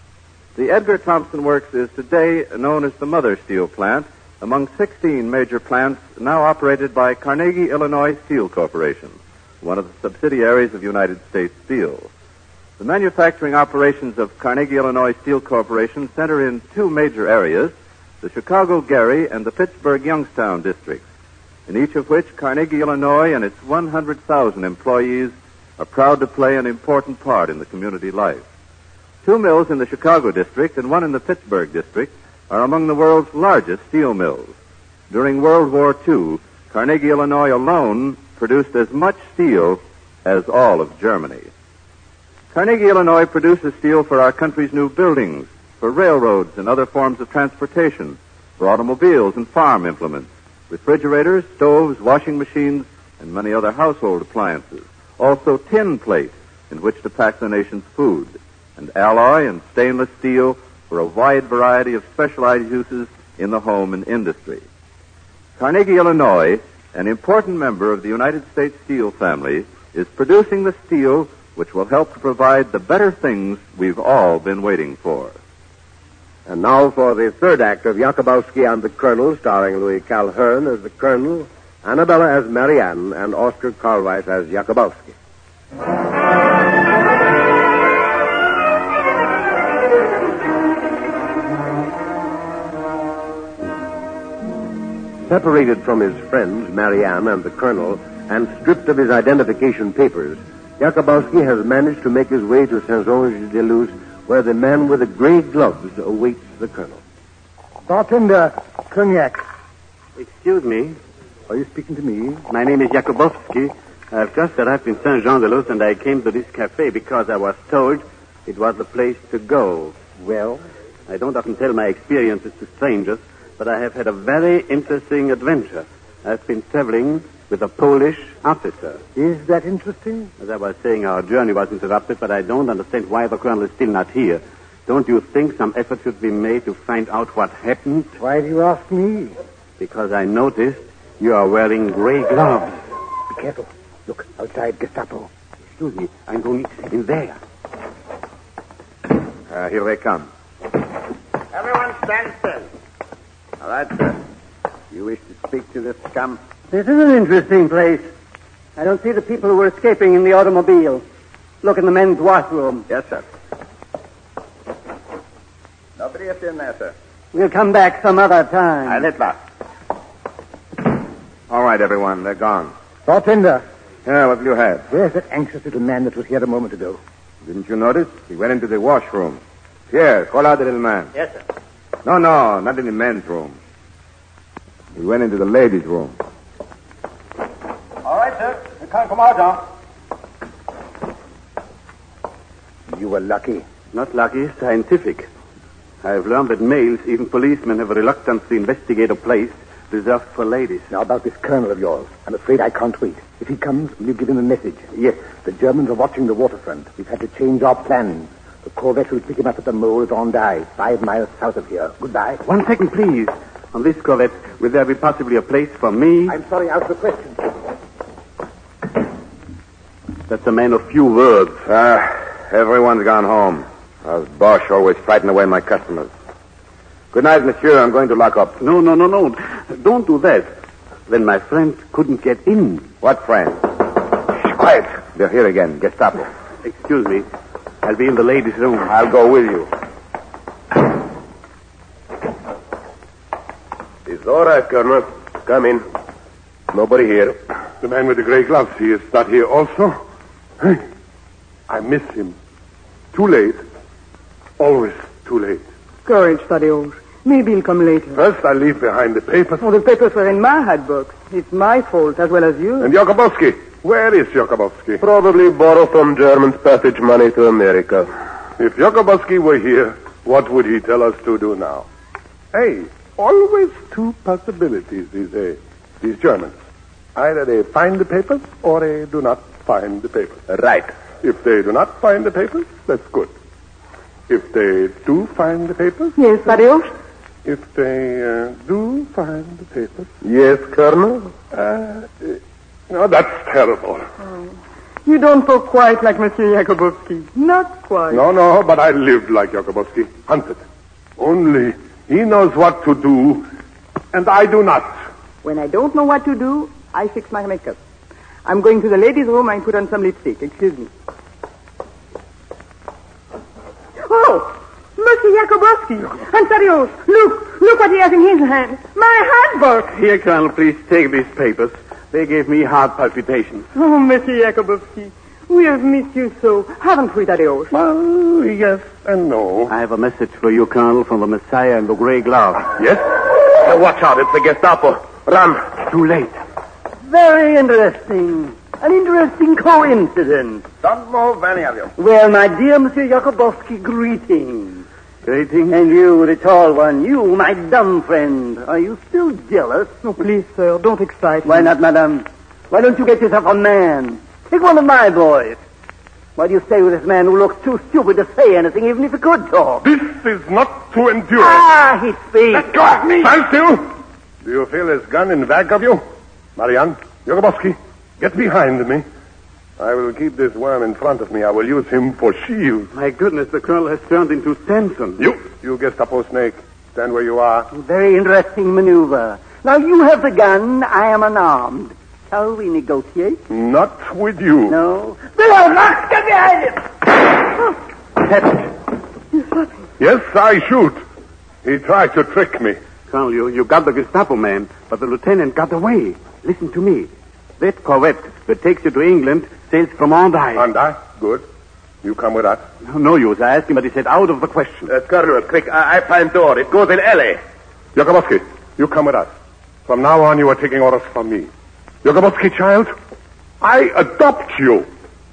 S9: The Edgar Thomson Works is today known as the mother steel plant among sixteen major plants now operated by Carnegie Illinois Steel Corporation, one of the subsidiaries of United States Steel. The manufacturing operations of Carnegie Illinois Steel Corporation center in two major areas, the Chicago-Gary and the Pittsburgh-Youngstown districts, in each of which Carnegie Illinois and its one hundred thousand employees are proud to play an important part in the community life. Two mills in the Chicago district and one in the Pittsburgh district are among the world's largest steel mills. During World War Two, Carnegie Illinois alone produced as much steel as all of Germany. Carnegie Illinois produces steel for our country's new buildings, for railroads and other forms of transportation, for automobiles and farm implements, refrigerators, stoves, washing machines, and many other household appliances. Also tin plate in which to pack the nation's food, and alloy and stainless steel for a wide variety of specialized uses in the home and industry. Carnegie Illinois, an important member of the United States Steel family, is producing the steel which will help to provide the better things we've all been waiting for.
S1: And now for the third act of Yakubovsky and the Colonel, starring Louis Calhern as the Colonel, Annabella as Marianne, and Oscar Karlweis as Yakubovsky. Separated from his friends, Marianne and the Colonel, and stripped of his identification papers, Yakubovsky has managed to make his way to Saint-Onge-de-Luz, where the man with the gray gloves awaits the Colonel.
S5: Bartender, cognac.
S6: Excuse me.
S5: Are you speaking to me?
S6: My name is Yakubovsky. I've just arrived in Saint-Jean-de-Luz, and I came to this cafe because I was told it was the place to go.
S5: Well?
S6: I don't often tell my experiences to strangers, but I have had a very interesting adventure. I've been traveling with a Polish officer.
S5: Is that interesting?
S6: As I was saying, our journey was interrupted, but I don't understand why the colonel is still not here. Don't you think some effort should be made to find out what happened?
S5: Why do you ask me?
S6: Because I noticed you are wearing gray gloves.
S5: Be careful. Look, outside Gestapo.
S6: Excuse me, I'm going in there.
S8: Uh, here they come. Everyone stand still. All right, sir. You wish to speak to this scum?
S2: This is an interesting place. I don't see the people who were escaping in the automobile. Look in the men's washroom.
S8: Yes, sir. Nobody is in there, sir.
S2: We'll come back some other time.
S8: I let last. All right, everyone. They're gone.
S10: Bartender,
S8: Yeah, what will you have?
S10: where's that anxious little man that was here a moment ago?
S8: Didn't you notice? He went into the washroom. Here, call out the little man.
S2: Yes, sir.
S8: No, no, not in the men's room. He went into the ladies' room.
S5: All right, sir. You can't come out now.
S10: You were lucky.
S6: Not lucky, scientific. I have learned that males, even policemen, have a reluctance to investigate a place reserved for ladies.
S10: Now, about this colonel of yours, I'm afraid I can't wait. If he comes, will you give him a message?
S6: Yes.
S10: The Germans are watching the waterfront. We've had to change our plans. The Corvette will pick him up at the mole at Hendaye, five miles south of here. Goodbye.
S6: One second, please. On this Corvette, will there be possibly a place for me?
S10: I'm sorry, out of the question.
S6: That's a man of few words.
S8: Ah, everyone's gone home. Those Bosch always frighten away my customers. Good night, monsieur. I'm going to lock up.
S6: No, no, no, no. Don't do that. Then my friend couldn't get in.
S8: What friend? Shh, quiet. They're here again. Gestapo.
S6: Excuse me. I'll be in the ladies' room.
S8: I'll go with you.
S1: It's all right, Colonel. Come in. Nobody here.
S7: The man with the gray gloves, he is not here also? Hey, I miss him. Too late. Always too late.
S3: Courage, Thaddeus. Maybe he'll come later.
S7: First, I leave behind the papers.
S3: Oh, the papers were in my hat box. It's my fault as well as you.
S7: And Jakubowski. Where is Jakubowski?
S1: Probably borrow from Germans passage money to America.
S7: If Jakubowski were here, what would he tell us to do now? Hey, always two possibilities, these, uh, these Germans. Either they find the papers or they do not find the papers.
S1: Right.
S7: If they do not find the papers, that's good. If they do find the papers,
S3: Yes, Thaddeus?
S7: if they uh, do find the papers,
S1: Yes, Colonel?
S7: uh, uh, no, that's terrible.
S3: You don't talk quite like Monsieur Jakubowski. Not quite.
S7: No, no, but I lived like Jakubowski, hunted. Only he knows what to do, and I do not.
S3: When I don't know what to do, I fix my makeup. I'm going to the ladies' room and put on some lipstick. Excuse me. Oh, Monsieur Jakubowski. And Thaddeus, look, look what he has in his hand. My handbook.
S6: Here, Colonel, please take these papers. They gave me heart palpitations.
S3: Oh, Monsieur Jakubowski, we have missed you so, haven't we, Thaddeus?
S7: Well, yes and no.
S6: I have a message for you, Colonel, from the Messiah and the Grey Glove.
S7: Yes?
S1: Uh, watch out, it's the Gestapo. Run.
S6: Too late.
S2: Very interesting. An interesting coincidence.
S8: Don't move, any of you.
S2: Well, my dear Monsieur Jakubowski, greetings.
S6: Greetings.
S2: And you, the tall one, you, my dumb friend. Are you still jealous?
S3: No, please, sir, don't excite me.
S2: Why not, madame? Why don't you get yourself a man? Take one of my boys. Why do you stay with this man who looks too stupid to say anything, even if he could talk?
S7: This is not to endure.
S2: Ah, he speaks.
S7: Let go of me! Stand still! Do you feel his gun in back of you? Marianne, Jakubowski, get behind me. I will keep this worm in front of me. I will use him for shield.
S6: My goodness, the Colonel has turned into Samson.
S7: You, you Gestapo snake. Stand where you are.
S2: Very interesting maneuver. Now, you have the gun. I am unarmed. Shall we negotiate?
S7: Not with you.
S2: No. Below, not get behind him!
S7: Yes, I shoot. He tried to trick me.
S6: Colonel, you, you got the Gestapo man, but the lieutenant got away. Listen to me. That Corvette that takes you to England sails from Hendaye.
S7: And I? Good. You come with us.
S6: No use. I asked him, but he said out of the question.
S1: Uh, Colonel, quick, I, I find door. It goes in alley.
S7: Jakubowski, you come with us. From now on, you are taking orders from me. Jakubowski, child, I adopt you.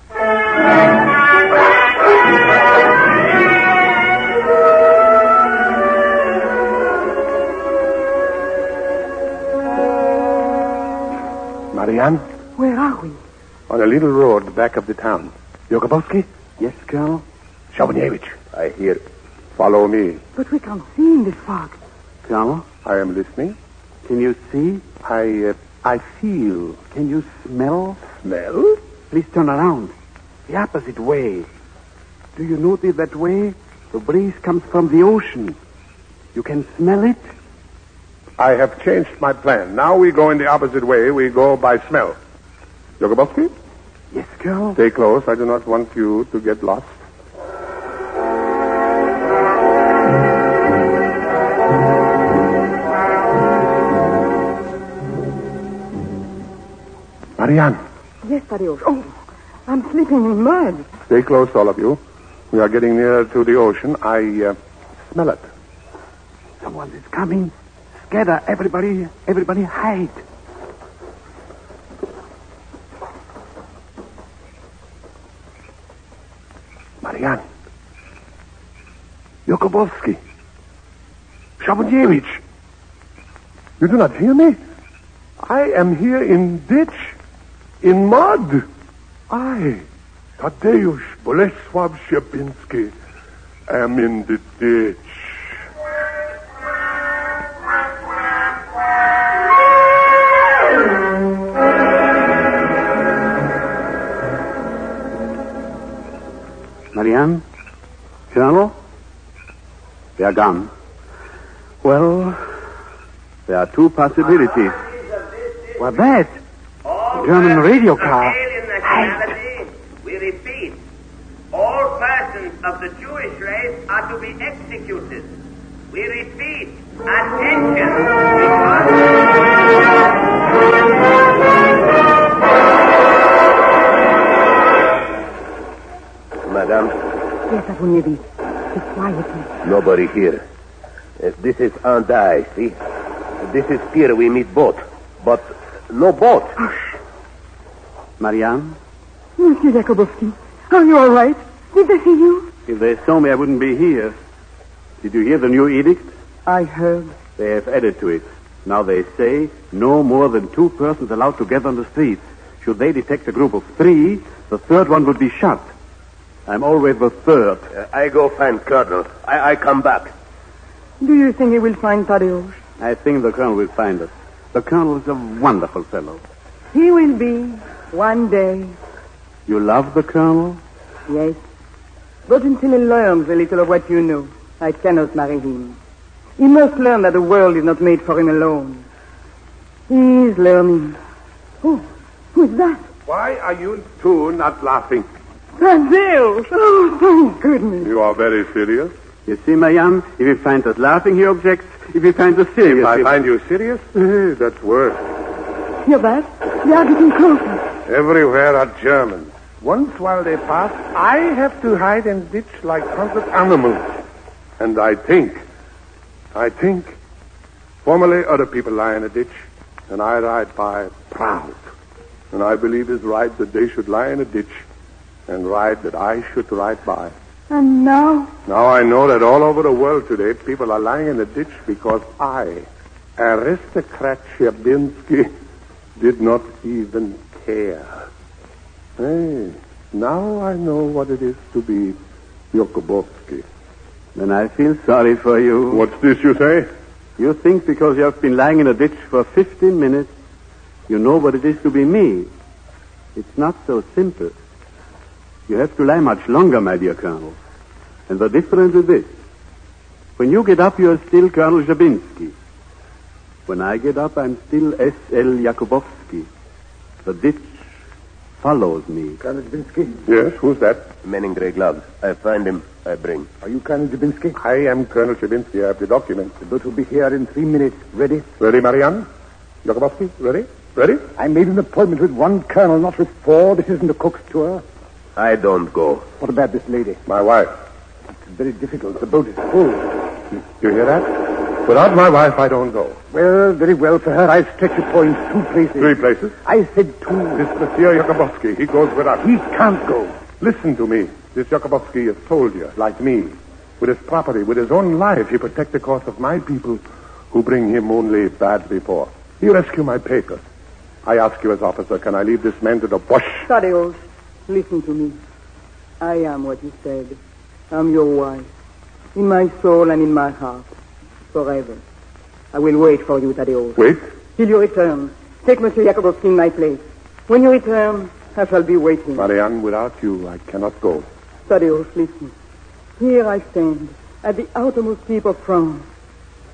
S7: Marianne?
S3: Where are we?
S7: On a little road back of the town. Jakubowski?
S6: Yes, Colonel?
S7: Shabunyevich. I hear. Follow me.
S3: But we can't see in this fog.
S6: Colonel?
S7: I am listening.
S6: Can you see?
S7: I, uh, I feel.
S6: Can you smell?
S7: Smell?
S6: Please turn around. The opposite way. Do you notice that way? The breeze comes from the ocean. You can smell it?
S7: I have changed my plan. Now we go in the opposite way. We go by smell. Yakubovsky?
S6: Yes, Colonel.
S7: Stay close. I do not want you to get lost. Marianne.
S3: Yes, Tadeusz. Oh, I'm sleeping in mud.
S7: Stay close, all of you. We are getting nearer to the ocean. I uh, smell it.
S6: Someone is coming. Scatter. Everybody, everybody hide.
S7: Marianne. Yakubovsky. Shabunjevich. You do not hear me? I am here in ditch. In mud. I, Tadeusz Bolesław Szczepiński, am in the ditch.
S6: Marianne? Colonel? They are gone. Well, there are two possibilities. What that? German radio car.
S11: We repeat, all persons of the Jewish race are to be executed. We repeat, attention,
S1: Madame?
S3: Yes, Avunievich. Be quietly.
S1: Nobody here. Uh, this is Andai, see? This is pier we meet boat. But no boat.
S3: Hush.
S6: Marianne?
S3: Monsieur Yakubovsky, are you all right? Did they see you?
S6: If they saw me, I wouldn't be here. Did you hear the new edict?
S3: I heard.
S6: They have added to it. Now they say no more than two persons allowed together on the streets. Should they detect a group of three, the third one would be shot. I'm always the third.
S1: Uh, I go find Colonel. I, I come back.
S3: Do you think he will find Tadeusz?
S6: I think the colonel will find us. The colonel is a wonderful fellow.
S3: He will be, one day.
S6: You love the colonel?
S3: Yes. But until he learns a little of what you know, I cannot marry him. He must learn that the world is not made for him alone. He is learning. Oh, who is that?
S7: Why are you two not laughing?
S3: Tadeusz! Oh, thank goodness.
S7: You are very serious.
S6: You see, Marianne, if he finds us laughing, he objects. If he finds us serious...
S7: If I
S6: he...
S7: find you serious, that's worse.
S3: Hear that? They are getting closer.
S7: Everywhere are Germans. Once while they pass, I have to hide in ditch like hunted animals. And I think, I think, formerly other people lie in a ditch, and I ride by proud. And I believe it's right that they should lie in a ditch, and right that I should ride by.
S3: And now?
S7: Now I know that all over the world today, people are lying in a ditch because I, aristocrat Szczepiński, did not even care. Hey, now I know what it is to be Yakubovsky.
S6: Then I feel sorry for you.
S7: What's this you say?
S6: You think because you have been lying in a ditch for fifteen minutes, you know what it is to be me. It's not so simple. You have to lie much longer, my dear Colonel. And the difference is this. When you get up, you're still Colonel Szczepiński. When I get up, I'm still S L Yakubovsky. The ditch follows me.
S10: Colonel Szczepiński?
S7: Yes, who's that?
S1: Men in gray gloves. I find him. I bring.
S10: Are you Colonel Szczepiński?
S7: I am Colonel Szczepiński. I have the document.
S10: The boat will be here in three minutes. Ready?
S7: Ready, Marianne? Yakubovsky, ready? Ready?
S10: I made an appointment with one colonel, not with four. This isn't a cook's tour.
S1: I don't go.
S10: What about this lady?
S7: My wife.
S10: It's very difficult. The boat is full.
S7: You hear that? Without my wife, I don't go.
S10: Well, very well for her. I'll stretch a point two places.
S7: Three places?
S10: I said two.
S7: This Monsieur Yakubovsky, he goes with us.
S10: He can't go.
S7: Listen to me. This Yakubovsky is a soldier, like me. With his property, with his own life, he protects the cause of my people who bring him only bad before. He rescue my papers. I ask you as officer, can I leave this man to the bush?
S3: Tadeusz, listen to me. I am what you said. I'm your wife. In my soul and in my heart. Forever. I will wait for you, Tadeusz.
S7: Wait?
S3: Till you return. Take Monsieur Yakubovsky in my place. When you return, I shall be waiting.
S7: Marianne, without you, I cannot go.
S3: Tadeusz, listen. Here I stand, at the outermost tip of France.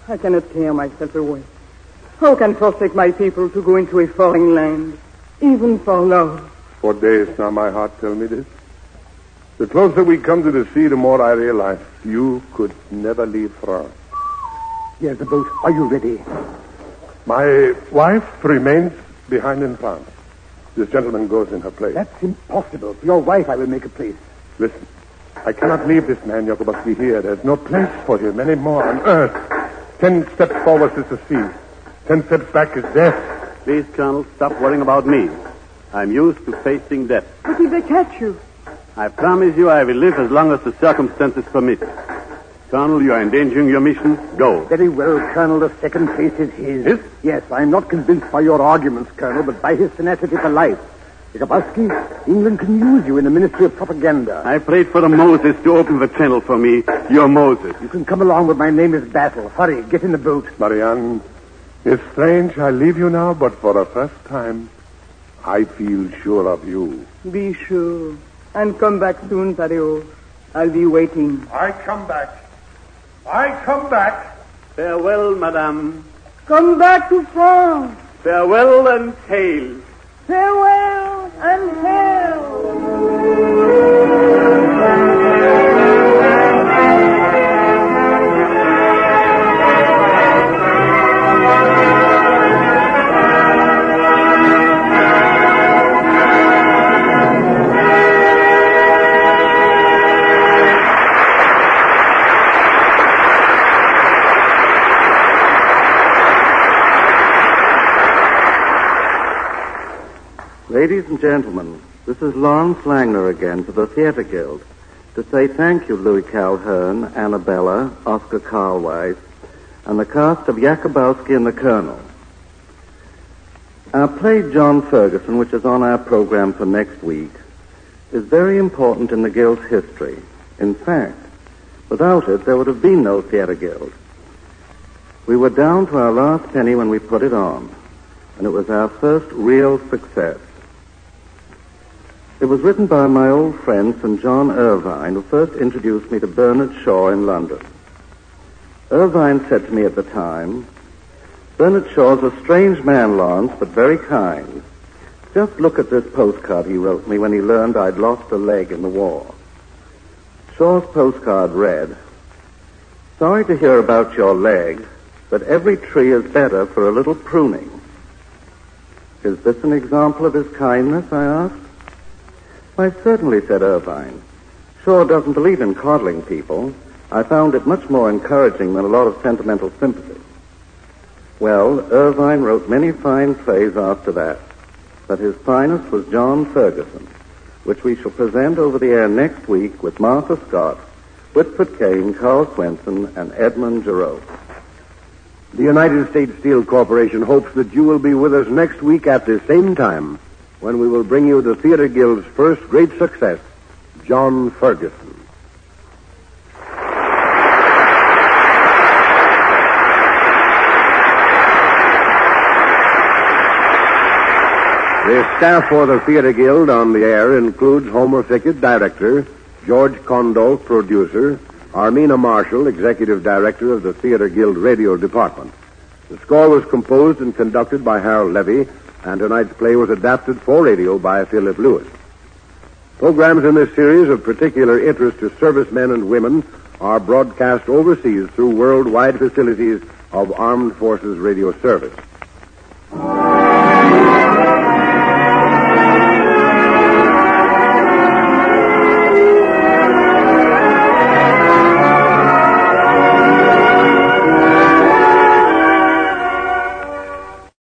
S4: I cannot tear myself away. How can forsake my people to go into a foreign land, even for love?
S7: For days now my heart tells me this. The closer we come to the sea, the more I realize you could never leave France.
S10: Here's the boat. Are you ready?
S7: My wife remains behind in France. This gentleman goes in her place.
S10: That's impossible. For your wife, I will make a place.
S7: Listen, I cannot leave this man, Jakubowski, here. There's no place for him anymore on earth. Ten steps forward is the sea. Ten steps back is death.
S6: Please, Colonel, stop worrying about me. I'm used to facing death.
S4: But if they catch you?
S6: I promise you I will live as long as the circumstances permit. Colonel, you are endangering your mission. Go.
S10: Very well, Colonel. The second place is his.
S7: His?
S10: Yes, I'm not convinced by your arguments, Colonel, but by his tenacity for life. Jakubowski, England can use you in the Ministry of Propaganda.
S6: I prayed for the Moses to open the channel for me. You're Moses.
S10: You can come along, but my name is Battle. Hurry, get in the boat.
S7: Marianne, it's strange I leave you now, but for the first time, I feel sure of you.
S4: Be sure. And come back soon, Thaddeus. I'll be waiting.
S7: I come back. I come back.
S6: Farewell, madame.
S4: Come back to France.
S6: Farewell and hail.
S4: Farewell and hail.
S2: Ladies and gentlemen, this is Lawrence Langner again for the Theatre Guild to say thank you, Louis Calhern, Annabella, Oscar Carlwise, and the cast of Jakubowski and the Colonel. Our play John Ferguson, which is on our program for next week, is very important in the Guild's history. In fact, without it, there would have been no Theatre Guild. We were down to our last penny when we put it on, and it was our first real success. It was written by my old friend Saint John Ervine, who first introduced me to Bernard Shaw in London. Ervine said to me at the time, "Bernard Shaw's a strange man, Lawrence, but very kind. Just look at this postcard he wrote me when he learned I'd lost a leg in the war." Shaw's postcard read, "Sorry to hear about your leg, but every tree is better for a little pruning." Is this an example of his kindness, I asked. "Why, certainly," said Irvine. "Shaw doesn't believe in coddling people. I found it much more encouraging than a lot of sentimental sympathy." Well, Irvine wrote many fine plays after that, but his finest was John Ferguson, which we shall present over the air next week with Martha Scott, Whitford Kane, Carl Swenson, and Edmund Giraud.
S1: The United States Steel Corporation hopes that you will be with us next week at the same time when we will bring you the Theatre Guild's first great success, John Ferguson. The staff for the Theatre Guild on the air includes Homer Fickett, director, George Condolf, producer, Armina Marshall, executive director of the Theatre Guild radio department. The score was composed and conducted by Harold Levy, and tonight's play was adapted for radio by Philip Lewis. Programs in this series of particular interest to servicemen and women are broadcast overseas through worldwide facilities of Armed Forces Radio Service.